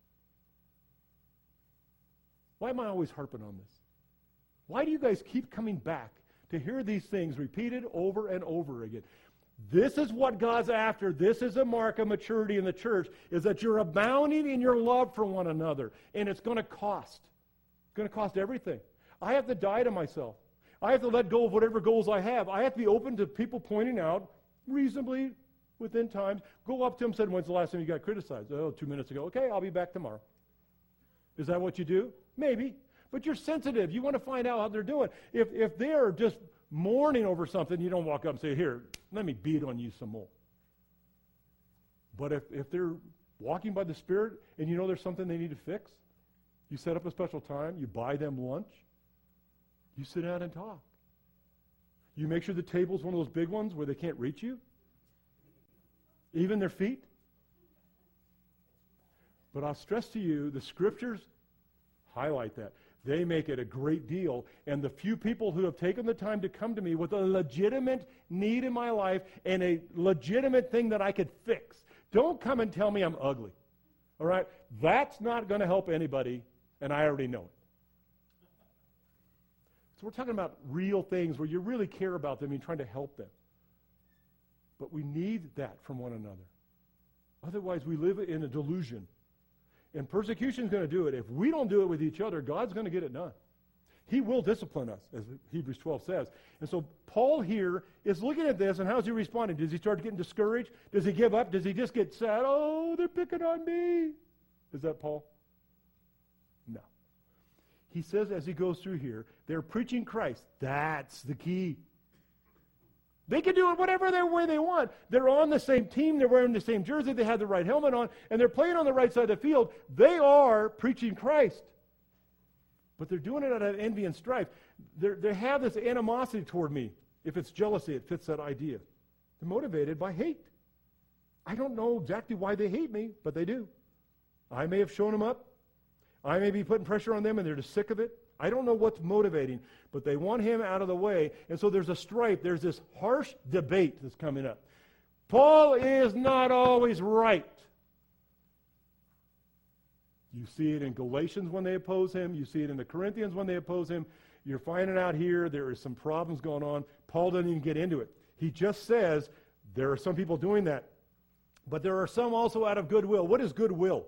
Why am I always harping on this? Why do you guys keep coming back to hear these things repeated over and over again? This is what God's after. This is a mark of maturity in the church, is that you're abounding in your love for one another. And it's going to cost. It's going to cost everything. I have to die to myself. I have to let go of whatever goals I have. I have to be open to people pointing out reasonably within times. Go up to them and say, when's the last time you got criticized? Oh, 2 minutes ago. Okay, I'll be back tomorrow. Is that what you do? Maybe. But you're sensitive. You want to find out how they're doing. If they're just mourning over something, you don't walk up and say, here, let me beat on you some more. But if they're walking by the Spirit and you know there's something they need to fix, you set up a special time, you buy them lunch, you sit down and talk. You make sure the table's one of those big ones where they can't reach you, even their feet. But I'll stress to you, the Scriptures highlight that. They make it a great deal. And the few people who have taken the time to come to me with a legitimate need in my life and a legitimate thing that I could fix. Don't come and tell me I'm ugly. All right? That's not going to help anybody, and I already know it. So we're talking about real things where you really care about them and you're trying to help them. But we need that from one another. Otherwise, we live in a delusion. And persecution is going to do it. If we don't do it with each other, God's going to get it done. He will discipline us, as Hebrews 12 says. And so Paul here is looking at this, and how's he responding? Does he start getting discouraged? Does he give up? Does he just get sad? Oh, they're picking on me. Is that Paul? No. He says as he goes through here, they're preaching Christ. That's the key. They can do it whatever way they want. They're on the same team. They're wearing the same jersey. They have the right helmet on. And they're playing on the right side of the field. They are preaching Christ. But they're doing it out of envy and strife. They have this animosity toward me. If it's jealousy, it fits that idea. They're motivated by hate. I don't know exactly why they hate me, but they do. I may have shown them up. I may be putting pressure on them and they're just sick of it. I don't know what's motivating, but they want him out of the way. And so there's a strife. There's this harsh debate that's coming up. Paul is not always right. You see it in Galatians when they oppose him. You see it in the Corinthians when they oppose him. You're finding out here there is some problems going on. Paul doesn't even get into it. He just says there are some people doing that. But there are some also out of goodwill. What is goodwill?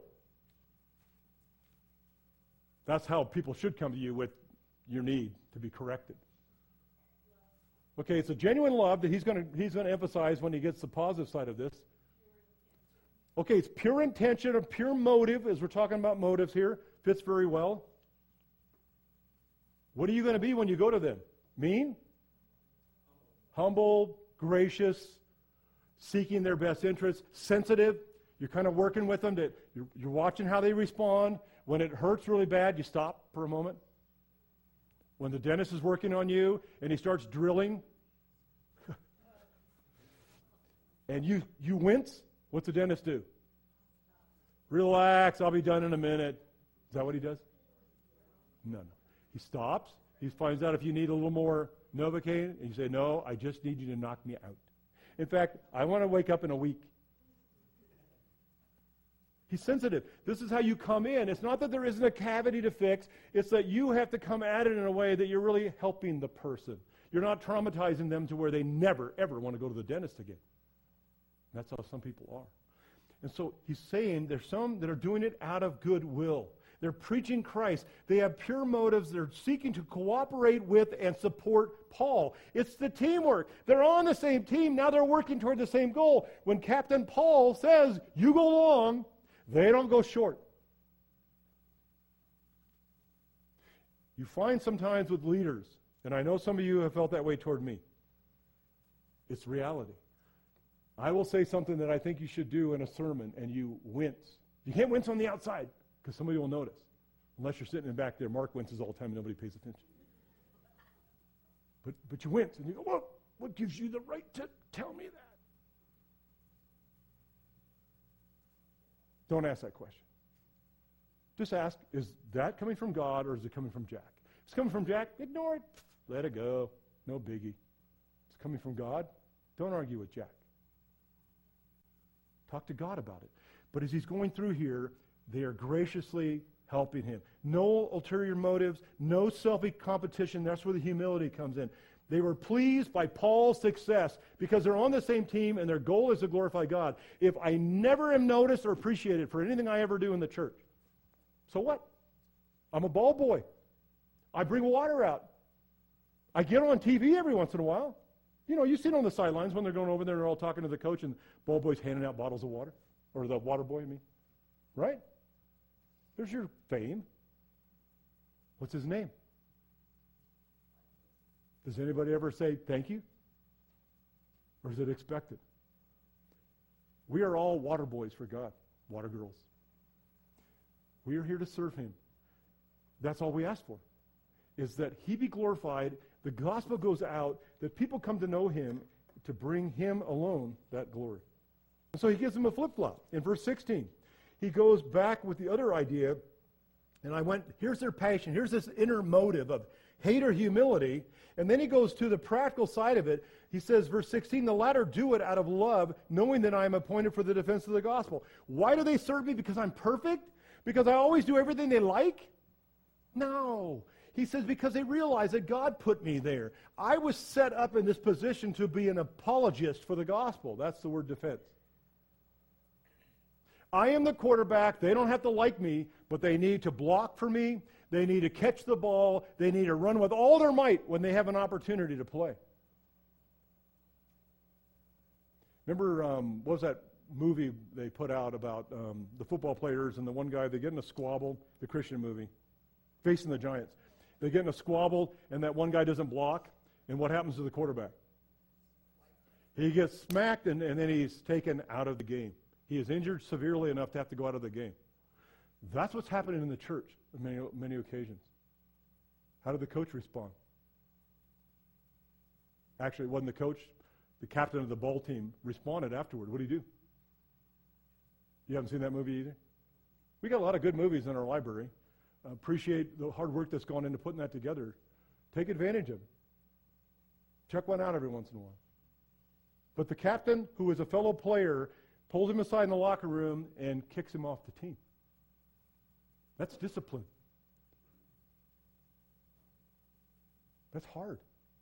That's how people should come to you with your need to be corrected. Okay, it's a genuine love that he's going to emphasize when he gets the positive side of this. Okay, it's pure intention or pure motive, as we're talking about motives here. Fits very well. What are you going to be when you go to them? Mean? Humble, gracious, seeking their best interests, sensitive. You're kind of working with them. You're watching how they respond. When it hurts really bad, you stop for a moment. When the dentist is working on you and he starts drilling and you wince, what's the dentist do? Relax, I'll be done in a minute. Is that what he does? No. He stops. He finds out if you need a little more Novocaine, and you say, no, I just need you to knock me out. In fact, I want to wake up in a week. He's sensitive. This is how you come in. It's not that there isn't a cavity to fix. It's that you have to come at it in a way that you're really helping the person. You're not traumatizing them to where they never, ever want to go to the dentist again. That's how some people are. And so he's saying there's some that are doing it out of goodwill. They're preaching Christ. They have pure motives. They're seeking to cooperate with and support Paul. It's the teamwork. They're on the same team. Now they're working toward the same goal. When Captain Paul says, you go long, they don't go short. You find sometimes with leaders, and I know some of you have felt that way toward me, it's reality. I will say something that I think you should do in a sermon, and you wince. You can't wince on the outside, because somebody will notice. Unless you're sitting in the back there, Mark winces all the time and nobody pays attention. But you wince, and you go, well, what gives you the right to tell me that? Don't ask that question. Just ask, is that coming from God or is it coming from Jack? If it's coming from Jack, ignore it. Let it go. No biggie. If it's coming from God, don't argue with Jack. Talk to God about it. But as he's going through here, they are graciously helping him. No ulterior motives, no selfish competition. That's where the humility comes in. They were pleased by Paul's success because they're on the same team and their goal is to glorify God. If I never am noticed or appreciated for anything I ever do in the church, so what? I'm a ball boy. I bring water out. I get on TV every once in a while. You know, you see it on the sidelines when they're going over there and they're all talking to the coach and ball boy's handing out bottles of water. Or the water boy, I mean. Right? There's your fame. What's his name? Does anybody ever say thank you? Or is it expected? We are all water boys for God, water girls. We are here to serve him. That's all we ask for, is that he be glorified, the gospel goes out, that people come to know him to bring him alone that glory. And so he gives them a flip-flop. In verse 16, he goes back with the other idea, and here's their passion, here's this inner motive of hate or humility, and then he goes to the practical side of it. He says, verse 16, the latter do it out of love, knowing that I am appointed for the defense of the gospel. Why do they serve me? Because I'm perfect? Because I always do everything they like? No. He says, because they realize that God put me there. I was set up in this position to be an apologist for the gospel. That's the word defense. I am the quarterback. They don't have to like me, but they need to block for me. They need to catch the ball. They need to run with all their might when they have an opportunity to play. Remember, what was that movie they put out about the football players and the one guy, they get in a squabble, the Christian movie, Facing the Giants. They get in a squabble, and that one guy doesn't block, and what happens to the quarterback? He gets smacked, and then he's taken out of the game. He is injured severely enough to have to go out of the game. That's what's happening in the church on many occasions. How did the coach respond? Actually, it wasn't the coach. The captain of the ball team responded afterward. What did he do? You haven't seen that movie either? We got a lot of good movies in our library. Appreciate the hard work that's gone into putting that together. Take advantage of it. Check one out every once in a while. But the captain, who is a fellow player, pulls him aside in the locker room and kicks him off the team. That's discipline. That's hard.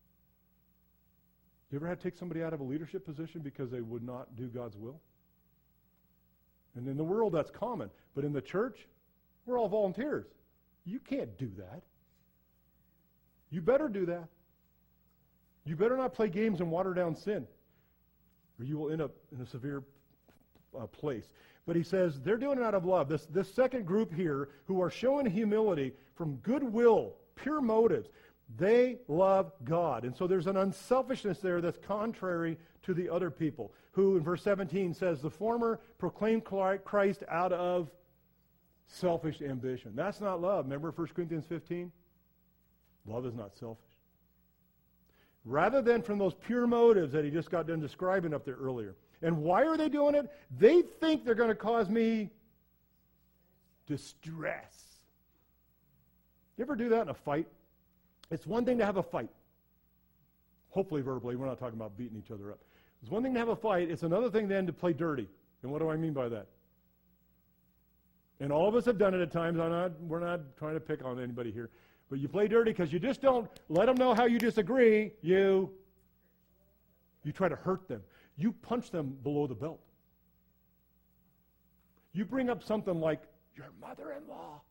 You ever had to take somebody out of a leadership position because they would not do God's will? And in the world, that's common. But in the church, we're all volunteers. You can't do that. You better do that. You better not play games and water down sin, or you will end up in a severe place. But he says they're doing it out of love. This second group here, who are showing humility from goodwill, pure motives, they love God. And so there's an unselfishness there that's contrary to the other people, who in verse 17 says, the former proclaimed Christ out of selfish ambition. That's not love. Remember 1 Corinthians 15? Love is not selfish. Rather than from those pure motives that he just got done describing up there earlier. And why are they doing it? They think they're going to cause me distress. You ever do that in a fight? It's one thing to have a fight. Hopefully verbally. We're not talking about beating each other up. It's one thing to have a fight. It's another thing then to play dirty. And what do I mean by that? And all of us have done it at times. We're not trying to pick on anybody here. But you play dirty because you just don't let them know how you disagree. You try to hurt them. You punch them below the belt. You bring up something like your mother-in-law.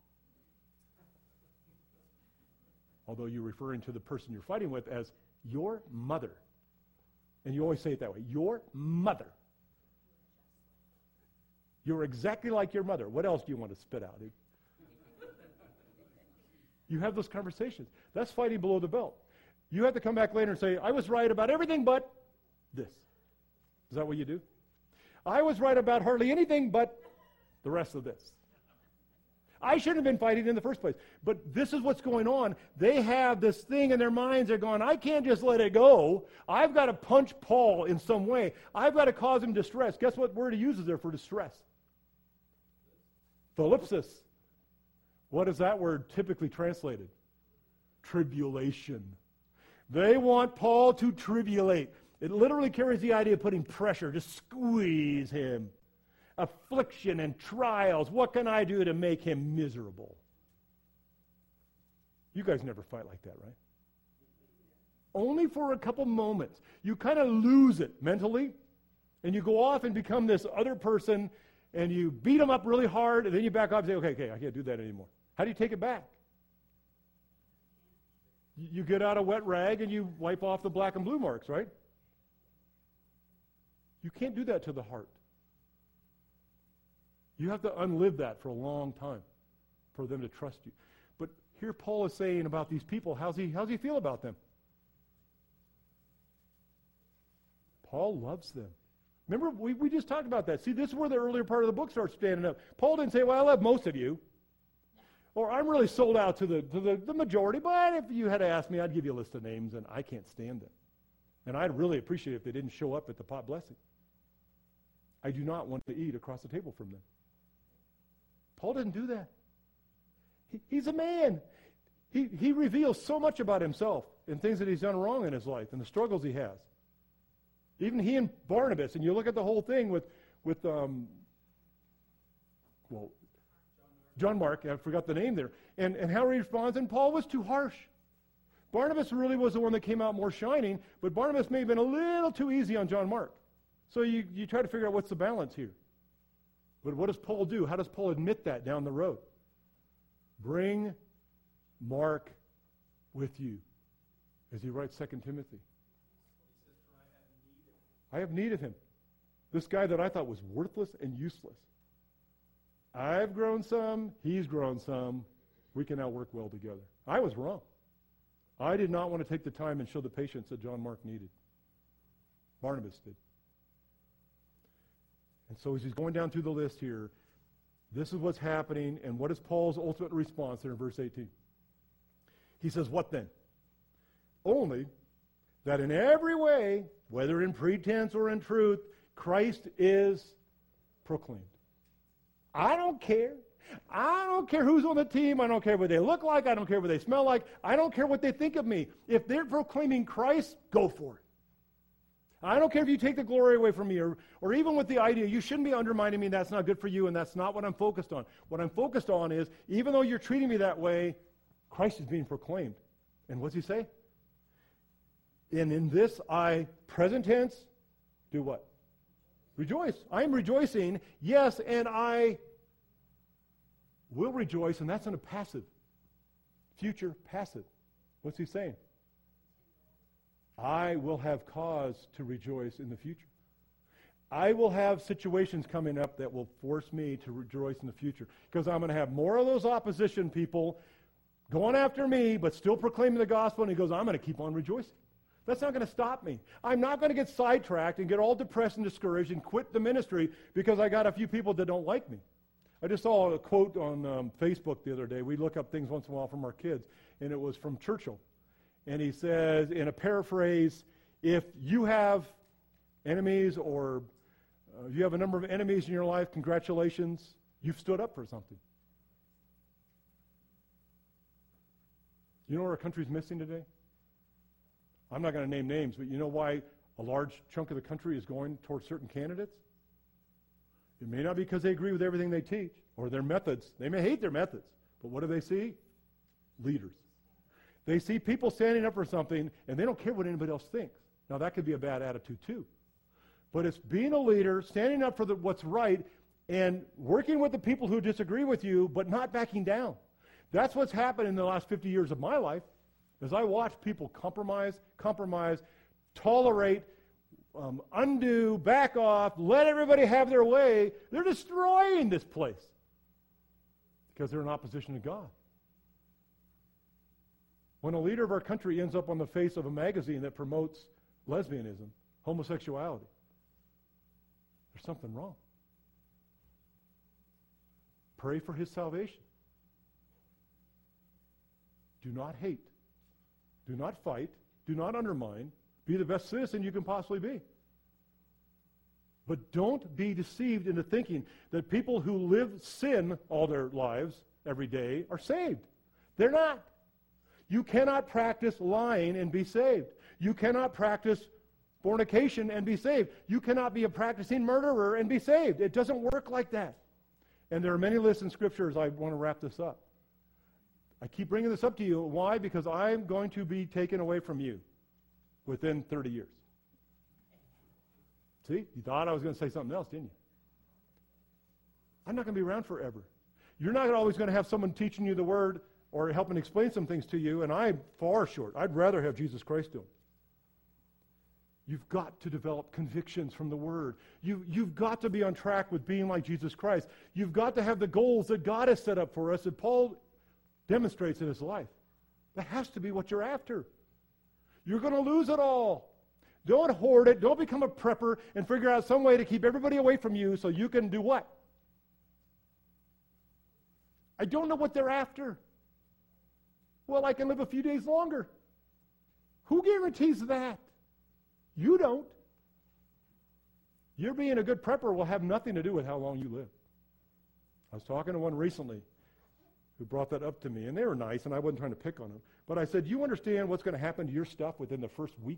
Although you're referring to the person you're fighting with as your mother. And you always say it that way. Your mother. You're exactly like your mother. What else do you want to spit out? You have those conversations. That's fighting below the belt. You have to come back later and say, I was right about everything but this. Is that what you do? I was right about hardly anything but the rest of this. I shouldn't have been fighting in the first place. But this is what's going on. They have this thing in their minds. They're going, I can't just let it go. I've got to punch Paul in some way. I've got to cause him distress. Guess what word he uses there for distress? Thalipsis. What is that word typically translated? Tribulation. They want Paul to tribulate. It literally carries the idea of putting pressure, just squeeze him. Affliction and trials. What can I do to make him miserable? You guys never fight like that, right? Only for a couple moments. You kind of lose it mentally, and you go off and become this other person, and you beat them up really hard, and then you back off and say, okay, I can't do that anymore. How do you take it back? You get out a wet rag and you wipe off the black and blue marks, right? You can't do that to the heart. You have to unlive that for a long time for them to trust you. But here Paul is saying about these people, how's he feel about them? Paul loves them. Remember, we just talked about that. See, this is where the earlier part of the book starts standing up. Paul didn't say, well, I love most of you. Or I'm really sold out to the majority, but if you had to ask me, I'd give you a list of names, and I can't stand them. And I'd really appreciate it if they didn't show up at the pot blessing. I do not want to eat across the table from them. Paul didn't do that. He's a man. He reveals so much about himself and things that he's done wrong in his life and the struggles he has. Even he and Barnabas, and you look at the whole thing with John Mark, I forgot the name there, and how he responds, and Paul was too harsh. Barnabas really was the one that came out more shining, but Barnabas may have been a little too easy on John Mark. So you try to figure out what's the balance here. But what does Paul do? How does Paul admit that down the road? Bring Mark with you, as he writes 2 Timothy. I have need of him. This guy that I thought was worthless and useless. I've grown some, he's grown some. We can now work well together. I was wrong. I did not want to take the time and show the patience that John Mark needed. Barnabas did. And so as he's going down through the list here, this is what's happening, and what is Paul's ultimate response there in verse 18? He says, what then? Only that in every way, whether in pretense or in truth, Christ is proclaimed. I don't care. I don't care who's on the team. I don't care what they look like. I don't care what they smell like. I don't care what they think of me. If they're proclaiming Christ, go for it. I don't care if you take the glory away from me, or even with the idea, you shouldn't be undermining me, that's not good for you, and that's not what I'm focused on. What I'm focused on is, even though you're treating me that way, Christ is being proclaimed. And what's he say? And in this I, present tense, do what? Rejoice. I am rejoicing, yes, and I will rejoice, and that's in a passive. Future passive. What's he saying? I will have cause to rejoice in the future. I will have situations coming up that will force me to rejoice in the future, because I'm going to have more of those opposition people going after me, but still proclaiming the gospel, and he goes, I'm going to keep on rejoicing. That's not going to stop me. I'm not going to get sidetracked and get all depressed and discouraged and quit the ministry because I got a few people that don't like me. I just saw a quote on Facebook the other day. We look up things once in a while from our kids, and it was from Churchill. And he says, in a paraphrase, if you have enemies or you have a number of enemies in your life, congratulations, you've stood up for something. You know what our country's missing today? I'm not going to name names, but you know why a large chunk of the country is going towards certain candidates? It may not be because they agree with everything they teach or their methods. They may hate their methods, but what do they see? Leaders. They see people standing up for something, and they don't care what anybody else thinks. Now, that could be a bad attitude, too. But it's being a leader, standing up for what's right, and working with the people who disagree with you, but not backing down. That's what's happened in the last 50 years of my life, as I watch people compromise, tolerate, undo, back off, let everybody have their way. They're destroying this place because they're in opposition to God. When a leader of our country ends up on the face of a magazine that promotes lesbianism, homosexuality, there's something wrong. Pray for his salvation. Do not hate. Do not fight. Do not undermine. Be the best citizen you can possibly be. But don't be deceived into thinking that people who live sin all their lives, every day, are saved. They're not. You cannot practice lying and be saved. You cannot practice fornication and be saved. You cannot be a practicing murderer and be saved. It doesn't work like that. And there are many lists in scriptures. I want to wrap this up. I keep bringing this up to you. Why? Because I'm going to be taken away from you within 30 years. See? You thought I was going to say something else, didn't you? I'm not going to be around forever. You're not always going to have someone teaching you the word or helping explain some things to you, and I'm far short. I'd rather have Jesus Christ do them. You've got to develop convictions from the Word. You've got to be on track with being like Jesus Christ. You've got to have the goals that God has set up for us that Paul demonstrates in his life. That has to be what you're after. You're going to lose it all. Don't hoard it. Don't become a prepper and figure out some way to keep everybody away from you so you can do what? I don't know what they're after. Well, I can live a few days longer. Who guarantees that? You don't. Your being a good prepper will have nothing to do with how long you live. I was talking to one recently who brought that up to me, and they were nice, and I wasn't trying to pick on them. But I said, you understand what's going to happen to your stuff within the first week?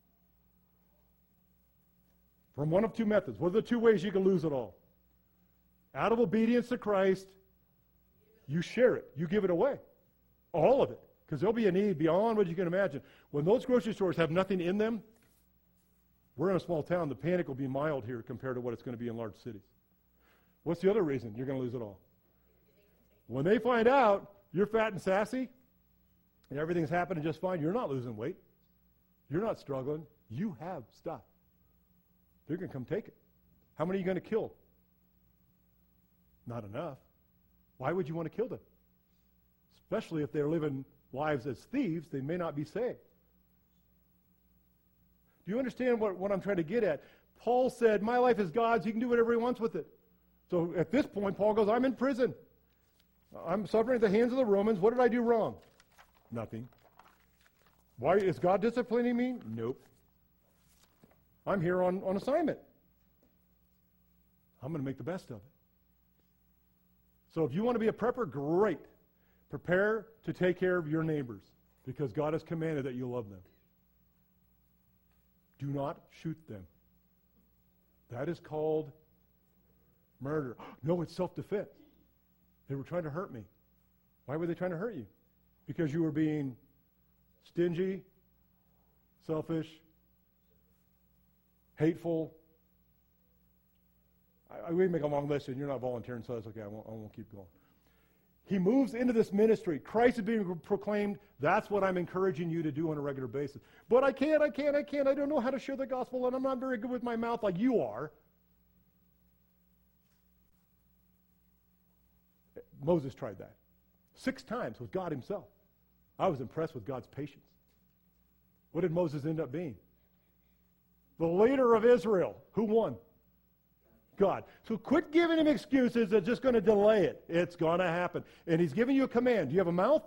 From one of two methods. What are the two ways you can lose it all? Out of obedience to Christ, you share it. You give it away. All of it. Because there'll be a need beyond what you can imagine. When those grocery stores have nothing in them, we're in a small town. The panic will be mild here compared to what it's going to be in large cities. What's the other reason you're going to lose it all? When they find out you're fat and sassy and everything's happening just fine, you're not losing weight. You're not struggling. You have stuff. They're going to come take it. How many are you going to kill? Not enough. Why would you want to kill them? Especially if they're living lives as thieves, they may not be saved. Do you understand what I'm trying to get at? Paul said, my life is God's. He can do whatever he wants with it. So at this point, Paul goes, I'm in prison. I'm suffering at the hands of the Romans. What did I do wrong? Nothing. Why is God disciplining me? Nope. I'm here on assignment. I'm going to make the best of it. So if you want to be a prepper, great. Prepare to take care of your neighbors because God has commanded that you love them. Do not shoot them. That is called murder. No, it's self-defense. They were trying to hurt me. Why were they trying to hurt you? Because you were being stingy, selfish, hateful. We make a long list, and you're not volunteering, so that's okay. I won't keep going. He moves into this ministry. Christ is being proclaimed. That's what I'm encouraging you to do on a regular basis. But I can't. I don't know how to share the gospel, and I'm not very good with my mouth like you are. Moses tried that 6 times with God himself. I was impressed with God's patience. What did Moses end up being? The leader of Israel. Who won? God. So quit giving him excuses that's just going to delay it. It's going to happen. And he's giving you a command. Do you have a mouth?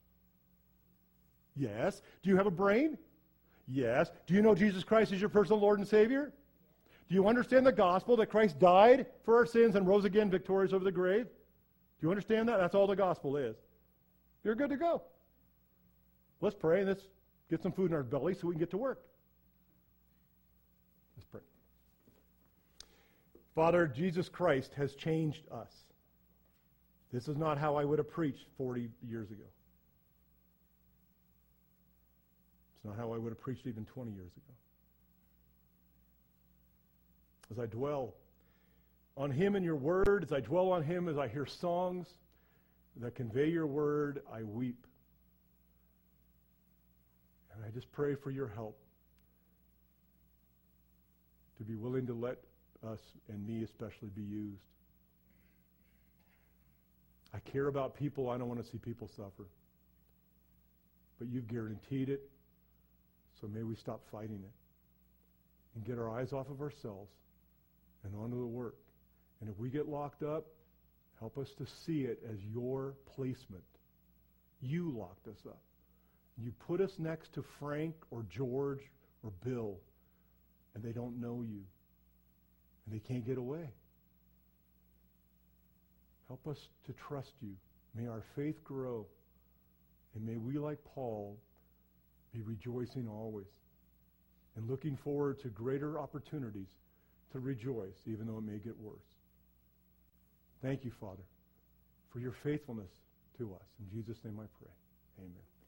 Yes. Do you have a brain? Yes. Do you know Jesus Christ is your personal Lord and Savior? Do you understand the gospel that Christ died for our sins and rose again victorious over the grave? Do you understand that? That's all the gospel is. You're good to go. Let's pray and let's get some food in our belly so we can get to work. Let's pray. Father, Jesus Christ has changed us. This is not how I would have preached 40 years ago. It's not how I would have preached even 20 years ago. As I dwell on him and your word, as I dwell on him, as I hear songs that convey your word, I weep. And I just pray for your help to be willing to let us, and me especially, be used. I care about people. I don't want to see people suffer. But you've guaranteed it, so may we stop fighting it and get our eyes off of ourselves and onto the work. And if we get locked up, help us to see it as your placement. You locked us up. You put us next to Frank or George or Bill, and they don't know you. And they can't get away. Help us to trust you. May our faith grow. And may we, like Paul, be rejoicing always and looking forward to greater opportunities to rejoice, even though it may get worse. Thank you, Father, for your faithfulness to us. In Jesus' name I pray. Amen.